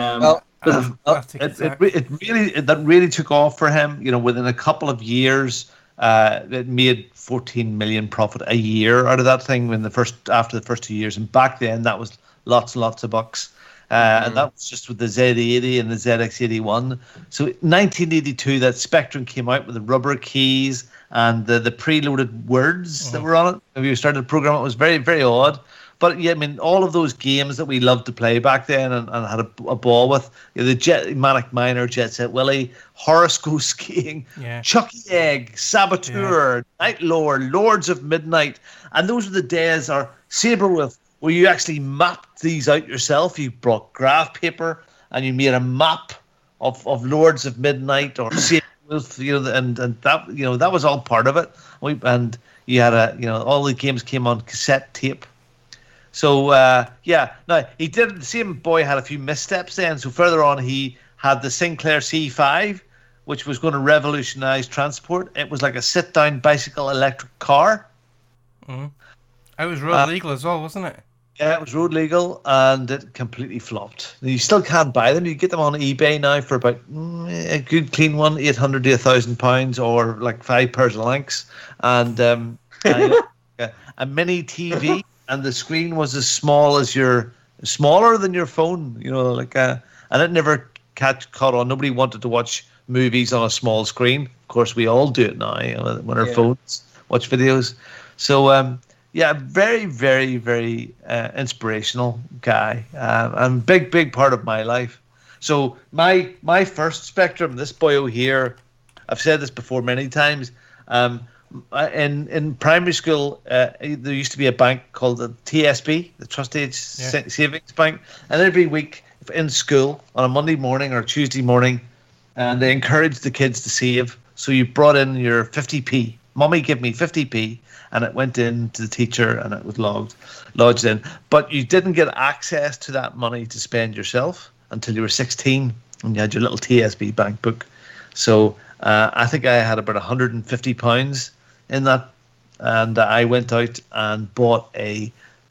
Speaker 6: That really took off for him. Within a couple of years, it made 14 million profit a year out of that thing after the first 2 years. And back then, that was lots and lots of bucks. And that was just with the Z80 and the ZX81. So 1982, that Spectrum came out with the rubber keys and the preloaded words that were on it. When we started to program it, was very, very odd. But yeah, I mean, all of those games that we loved to play back then and had a ball with, the Manic Miner, Jet Set Willy, Horace Goes Skiing, Chucky Egg, Saboteur, Night Lord, Lords of Midnight. And those were the days, or Saberwolf, where you actually mapped these out yourself. You brought graph paper and you made a map of Lords of Midnight or Saberwolf, and that that was all part of it. And you had all the games came on cassette tape. So now he did. The same boy had a few missteps then. So further on, he had the Sinclair C5, which was going to revolutionize transport. It was like a sit-down bicycle electric car.
Speaker 8: It was road legal as well, wasn't it?
Speaker 6: Yeah, it was road legal, and it completely flopped. You still can't buy them. You get them on eBay now for about a good clean one, £800 to £1,000, or like 5 pairs of links, and a mini TV, and the screen was as small as smaller than your phone. And it never caught on. Nobody wanted to watch movies on a small screen. Of course, we all do it now when our phones watch videos. So. Yeah, very, very, very inspirational guy, and big part of my life. So my first Spectrum, this boyo here, I've said this before many times. In primary school, there used to be a bank called the TSB, the Trust-Age Savings Bank, and every week in school on a Monday morning or Tuesday morning, and they encouraged the kids to save. So you brought in your 50p. Mummy, give me 50p. And it went in to the teacher, and it was lodged in. But you didn't get access to that money to spend yourself until you were 16, and you had your little TSB bank book. So I think I had about £150 in that, and I went out and bought a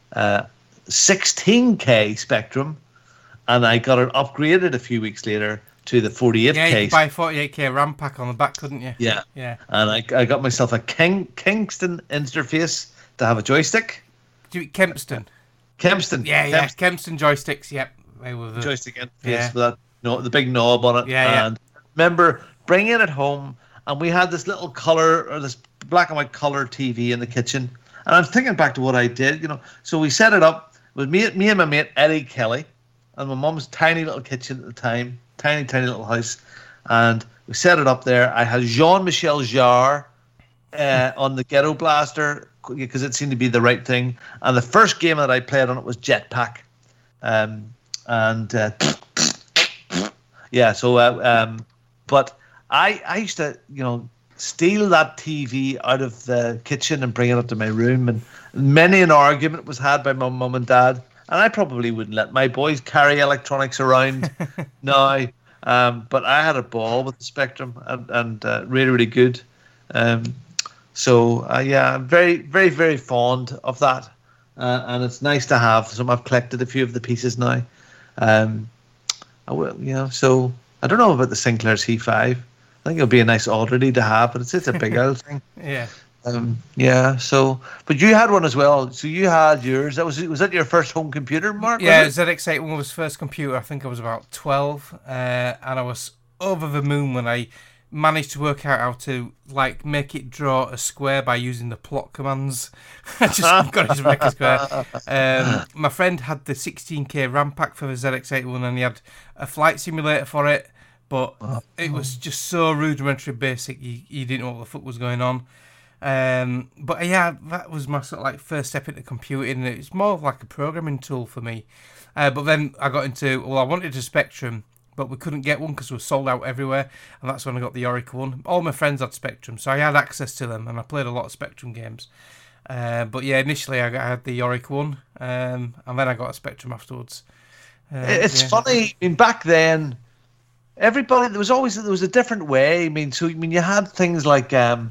Speaker 6: 16K Spectrum, and I got it upgraded a few weeks later to the 48K.
Speaker 8: Yeah, you could buy 48K RAM pack on the back, couldn't you?
Speaker 6: Yeah. And I got myself a Kingston interface to have a joystick.
Speaker 8: Kempston.
Speaker 6: Yeah.
Speaker 8: Kempston joysticks. Yep. They were the
Speaker 6: joystick interface with that, the big knob on it.
Speaker 8: Yeah.
Speaker 6: And I remember bringing it home, and we had this little this black and white color TV in the kitchen. And I'm thinking back to what I did. So we set it up with me and my mate Eddie Kelly, and my mum's tiny little kitchen at the time. Tiny little house, and we set it up there. I had Jean-Michel Jarre on the Ghetto Blaster because it seemed to be the right thing. And the first game that I played on it was Jetpack. But I used to, steal that TV out of the kitchen and bring it up to my room. And many an argument was had by my mum and dad. And I probably wouldn't let my boys carry electronics around now. But I had a ball with the Spectrum, and really, really good. I'm very, very, very fond of that. And it's nice to have. So I've collected a few of the pieces now. So I don't know about the Sinclair C5. I think it'll be a nice oddity to have, but it's a big old thing.
Speaker 8: Yeah.
Speaker 6: But you had one as well. So you had yours. Was that your first home computer, Mark?
Speaker 8: Yeah, ZX81 was first computer. I think I was about 12, and I was over the moon when I managed to work out how to make it draw a square by using the plot commands. I just got it to make a square. My friend had the 16K RAM pack for the ZX81, and he had a flight simulator for it, but it was just so rudimentary, basic. You didn't know what the fuck was going on. But yeah, that was my sort of first step into computing. It's more of like a programming tool for me. But then I got into, I wanted a Spectrum, but we couldn't get one because we were sold out everywhere, and that's when I got the Yorick one. All my friends had Spectrum, so I had access to them, and I played a lot of Spectrum games. But yeah, initially I had the Yorick one, and then I got a Spectrum afterwards.
Speaker 6: It's funny. Back then, everybody there was a different way. You had things like the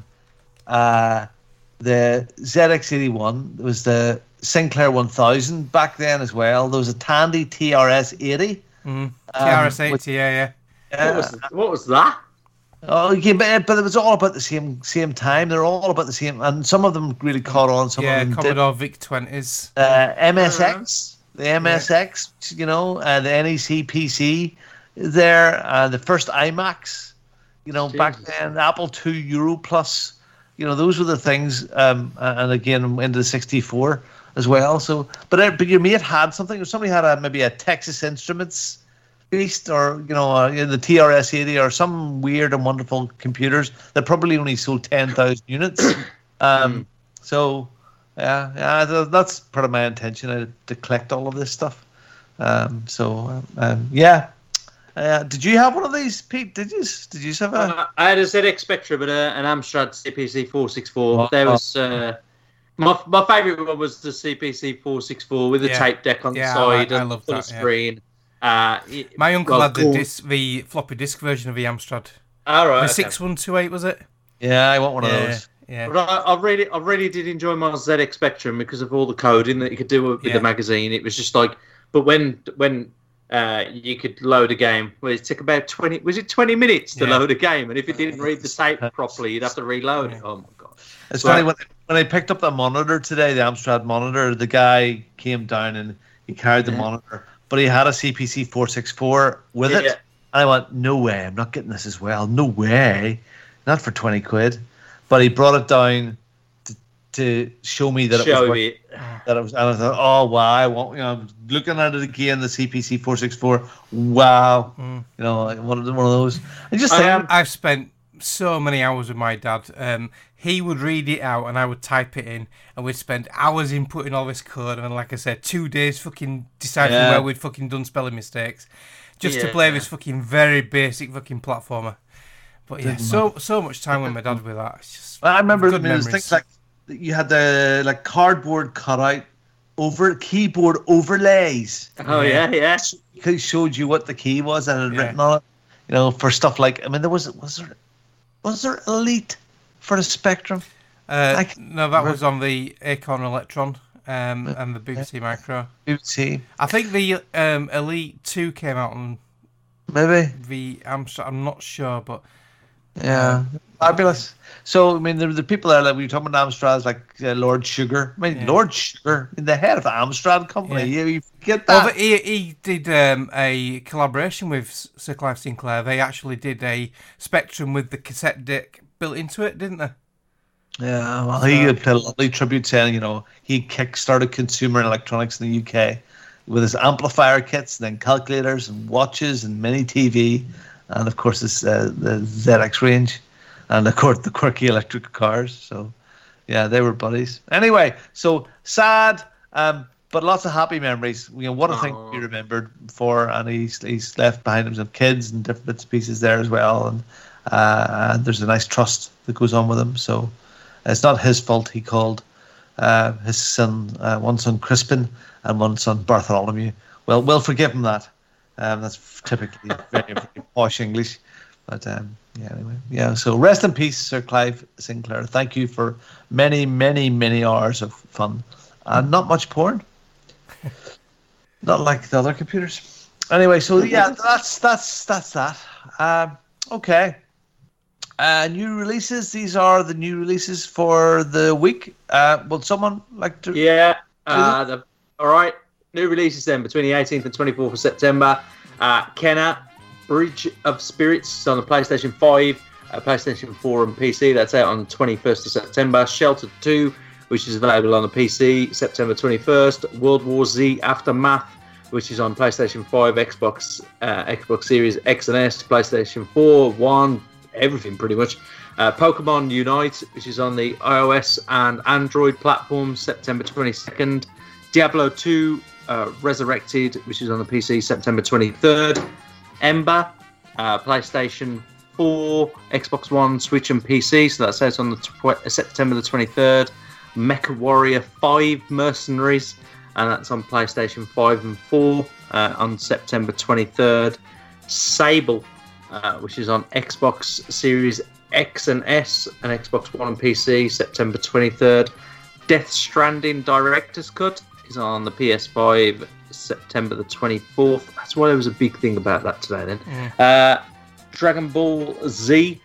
Speaker 6: ZX81. There was the Sinclair 1000 back then as well. There was a Tandy TRS-80.
Speaker 8: TRS-80, yeah.
Speaker 7: What was that?
Speaker 6: Oh, yeah, but it was all about the same time. They're all about the same, and some of them really caught on. Some of them
Speaker 8: Commodore VIC-20s.
Speaker 6: MSX, the MSX, the NEC PC there, the first iMacs, back then, Apple II Euro Plus, those were the things, and again into the 64 as well. So, but your mate had something, or somebody had maybe a Texas Instruments beast, or the TRS-80, or some weird and wonderful computers that probably only sold 10,000 units. So, that's part of my intention to collect all of this stuff. Did you have one of these, Pete? Did you have a?
Speaker 7: I had a ZX Spectrum and an Amstrad CPC 464. There was my favourite one was the CPC 464 with the tape deck on the side and the full screen.
Speaker 8: My uncle had the floppy disk version of the Amstrad.
Speaker 7: All right,
Speaker 8: the 6128 was it?
Speaker 6: Yeah, I want one of those.
Speaker 8: Yeah.
Speaker 7: But I really did enjoy my ZX Spectrum because of all the coding that you could do with the magazine. It was just like, but when you could load a game, well, it took about 20 minutes to load a game, and if it didn't read the tape properly, you'd have to reload it. Oh my god!
Speaker 6: It's funny when I picked up the monitor today, the Amstrad monitor. The guy came down and he carried the monitor, but he had a CPC 464 with it. And I went, no way, I'm not getting this as well. No way, not for 20 quid. But he brought it down to show me that it was. And I thought, oh wow, I'm looking at it again. The CPC 464. Wow, one of those.
Speaker 8: I've spent so many hours with my dad. He would read it out and I would type it in, and we'd spend hours inputting all this code. And like I said, 2 days fucking deciding where we'd fucking done spelling mistakes, just to play this fucking very basic fucking platformer. But yeah, so much time with my dad with that. It's just
Speaker 6: I remember there's things like you had the cardboard cutout over keyboard overlays.
Speaker 7: Oh yeah.
Speaker 6: It showed you what the key was and it had written on it. For stuff like was there Elite for the Spectrum?
Speaker 8: No, that was on the Acorn Electron and the BBC Micro.
Speaker 6: BBC.
Speaker 8: I think the Elite 2 came out on
Speaker 6: maybe
Speaker 8: the Amstrad. I'm not sure, but.
Speaker 6: Yeah, fabulous. So, I mean, the people there, like we were talking about Amstrads, like Lord Sugar. I mean, Lord Sugar, the head of the Amstrad company. You forget that.
Speaker 8: Well, he did a collaboration with Sir Clive Sinclair. They actually did a Spectrum with the cassette deck built into it, didn't they?
Speaker 6: Yeah, well, he paid a lovely tribute saying, he kick-started consumer electronics in the UK with his amplifier kits, and then calculators and watches and mini TV. And of course, it's the ZX range, and of course the quirky electric cars. So, yeah, they were buddies. Anyway, so sad, but lots of happy memories. What a thing to be remembered for. And he's left behind him some kids and different bits and pieces there as well. And there's a nice trust that goes on with him. So it's not his fault. He called his son, one son Crispin, and one son Bartholomew. Well, we'll forgive him that. That's typically very, very posh English. But anyway. Yeah, so rest in peace, Sir Clive Sinclair. Thank you for many, many, many hours of fun. And not much porn. Not like the other computers. Anyway, so yeah, that's that. Okay. New releases. These are the new releases for the week. Would someone like to...
Speaker 7: Yeah. All right. New releases then between the 18th and 24th of September. Kena, Bridge of Spirits on the PlayStation 5, PlayStation 4 and PC. That's out on the 21st of September. Shelter 2, which is available on the PC, September 21st. World War Z Aftermath, which is on PlayStation 5, Xbox Series X and S, PlayStation 4, 1, everything pretty much. Pokemon Unite, which is on the iOS and Android platforms, September 22nd. Diablo 2 Resurrected, which is on the PC, September 23rd. Ember, PlayStation 4, Xbox One, Switch and PC, so that's out on the September the 23rd. Mecha Warrior 5 Mercenaries, and that's on PlayStation 5 and 4 on September 23rd. Sable, which is on Xbox Series X and S and Xbox One and PC, September 23rd. Death Stranding Director's Cut is on the PS5, September the 24th. That's why there was a big thing about that today then. Yeah. Dragon Ball Z.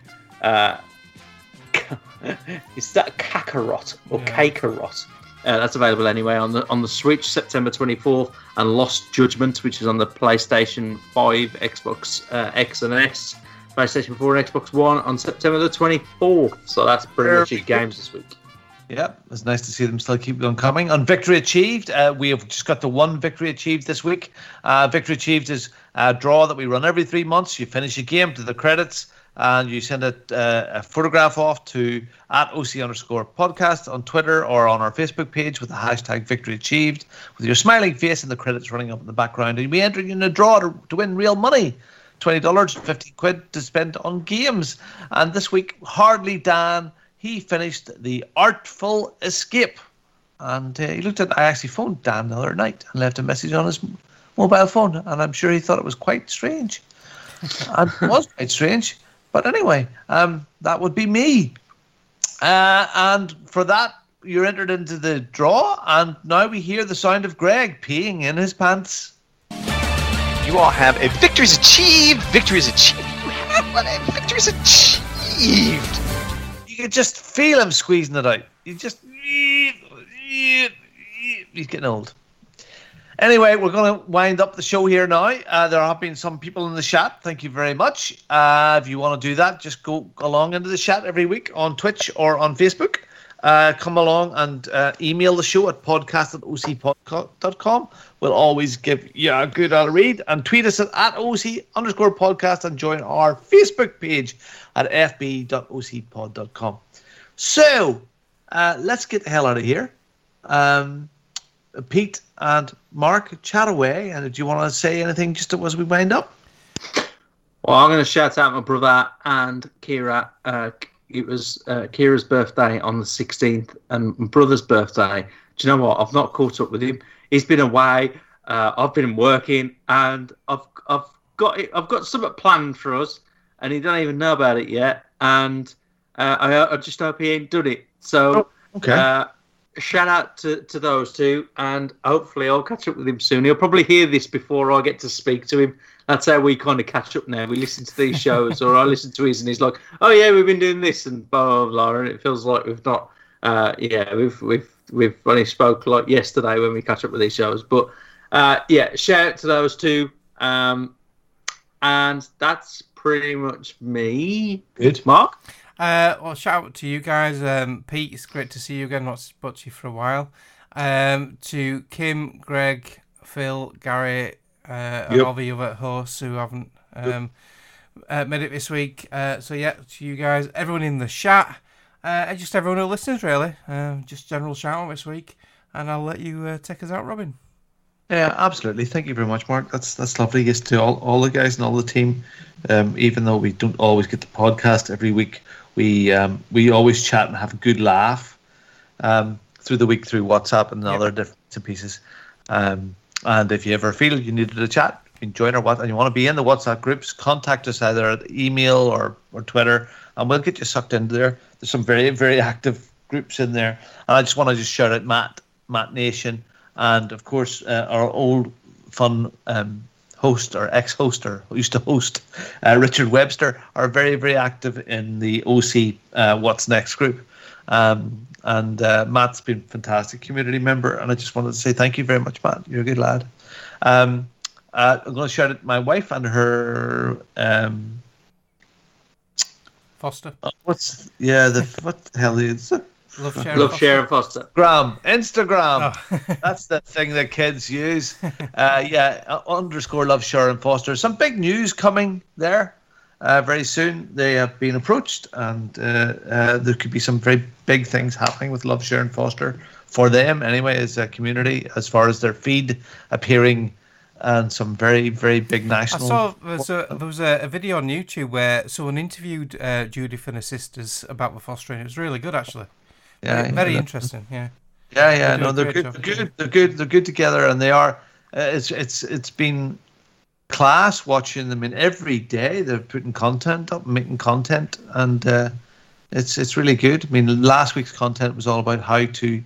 Speaker 7: Is that Kakarot or Kakarot? That's available anyway on the Switch, September 24th. And Lost Judgment, which is on the PlayStation 5, Xbox X and S, PlayStation 4 and Xbox One on September the 24th. So that's pretty much your games this week.
Speaker 6: Yeah, it's nice to see them still keep on coming. On Victory Achieved, we have just got the one Victory Achieved this week. Victory Achieved is a draw that we run every 3 months. You finish a game to the credits, and you send a photograph off to @OC_podcast on Twitter or on our Facebook page with the hashtag Victory Achieved, with your smiling face and the credits running up in the background. And we enter in a draw to win real money. $20, 50 quid to spend on games. And this week, Hardly Dan, he finished The Artful Escape. And he looked at, I actually phoned Dan the other night and left a message on his mobile phone. And I'm sure he thought it was quite strange. And it was quite strange. But anyway, that would be me. And for that, you're entered into the draw, and now we hear the sound of Greg peeing in his pants.
Speaker 2: You all have a victory's achieved. Victory's achieved. You have one. A victory's achieved.
Speaker 6: You can just feel him squeezing it out. You just... He's getting old. Anyway, we're going to wind up the show here now. There have been some people in the chat. Thank you very much. If you want to do that, just go along into the chat every week on Twitch or on Facebook. Come along and email the show at podcast@ocpodcast.com. We'll always give you a good read. And tweet us at @OC_podcast and join our Facebook page at fb.ocpod.com. So, let's get the hell out of here. Pete and Mark, chat away. And do you want to say anything just as we wind up?
Speaker 7: Well, I'm going to shout out my brother and Kira. It was Kira's birthday on the 16th and my brother's birthday. Do you know what? I've not caught up with him. He's been away. I've been working, and I've got something planned for us, and he don't even know about it yet. And I just hope he ain't done it. So,
Speaker 6: okay.
Speaker 7: Shout out to those two, and hopefully I'll catch up with him soon. He'll probably hear this before I get to speak to him. That's how we kind of catch up now. We listen to these shows, or I listen to his, and he's like, "Oh yeah, we've been doing this," and blah blah blah. And it feels like we've not. We've only spoke like yesterday when we catch up with these shows. But shout out to those two. And that's pretty much me.
Speaker 6: Good,
Speaker 7: Mark.
Speaker 8: Well, shout out to you guys. Pete, it's great to see you again. Not spoke to you for a while. To Kim, Greg, Phil, Gary, and all the other hosts who haven't made it this week. So yeah, to you guys, everyone in the chat, and just everyone who listens, really. Just general shout out this week, and I'll let you take us out, Robin.
Speaker 6: Yeah, absolutely. Thank you very much, Mark. That's lovely. Yes, to all the guys and all the team. Even though we don't always get the podcast every week, we always chat and have a good laugh through the week through WhatsApp and other different pieces. And if you ever feel you needed a chat, you can join our WhatsApp and you want to be in the WhatsApp groups, contact us either at email or Twitter, and we'll get you sucked into there. There's some very, very active groups in there. And I just want to shout out Matt Nation, and of course our old fun host or ex-host or who used to host, Richard Webster, are very, very active in the OC What's Next group. And Matt's been a fantastic community member, and I just wanted to say thank you very much, Matt. You're a good lad. I'm going to shout out my wife and her
Speaker 8: Foster.
Speaker 6: What the hell is it?
Speaker 7: Love Sharon Foster.
Speaker 6: Instagram. Oh. That's the thing that kids use. _ Love Sharon Foster. Some big news coming there very soon. They have been approached, and there could be some very big things happening with Love Sharon Foster for them anyway as a community, as far as their feed appearing, and some very, very big national...
Speaker 8: I saw there was a video on YouTube where someone interviewed Judith and her sisters about the fostering. It was really good, actually.
Speaker 6: Yeah,
Speaker 8: very interesting. Yeah.
Speaker 6: Yeah. No, they're good. They're good together, and they are. It's been class watching them in every day. They're putting content up, making content, and it's really good. I mean, last week's content was all about how to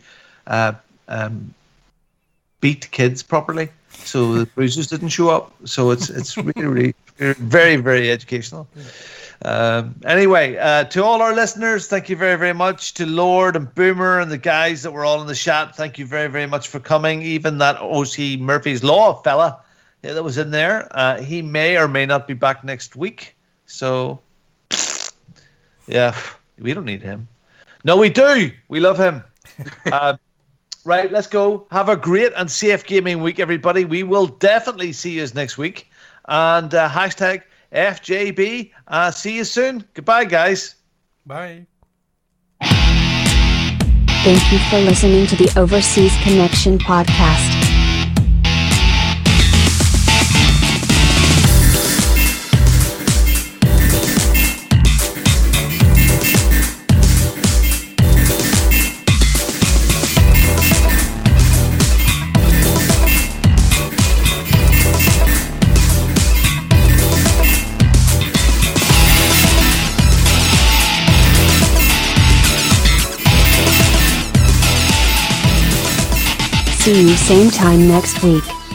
Speaker 6: beat kids properly, so the bruises didn't show up. So it's really, really very, very educational. Anyway, to all our listeners, thank you very, very much. To Lord and Boomer and the guys that were all in the chat, thank you very, very much for coming. Even that OC Murphy's Law fella that was in there, he may or may not be back next week. So, yeah, we don't need him. No, we do. We love him. Right, let's go. Have a great and safe gaming week, everybody. We will definitely see you next week. And hashtag FJB. See you soon. Goodbye, guys.
Speaker 8: Bye.
Speaker 9: Thank you for listening to the Overseas Connection podcast.
Speaker 12: See you same time next week.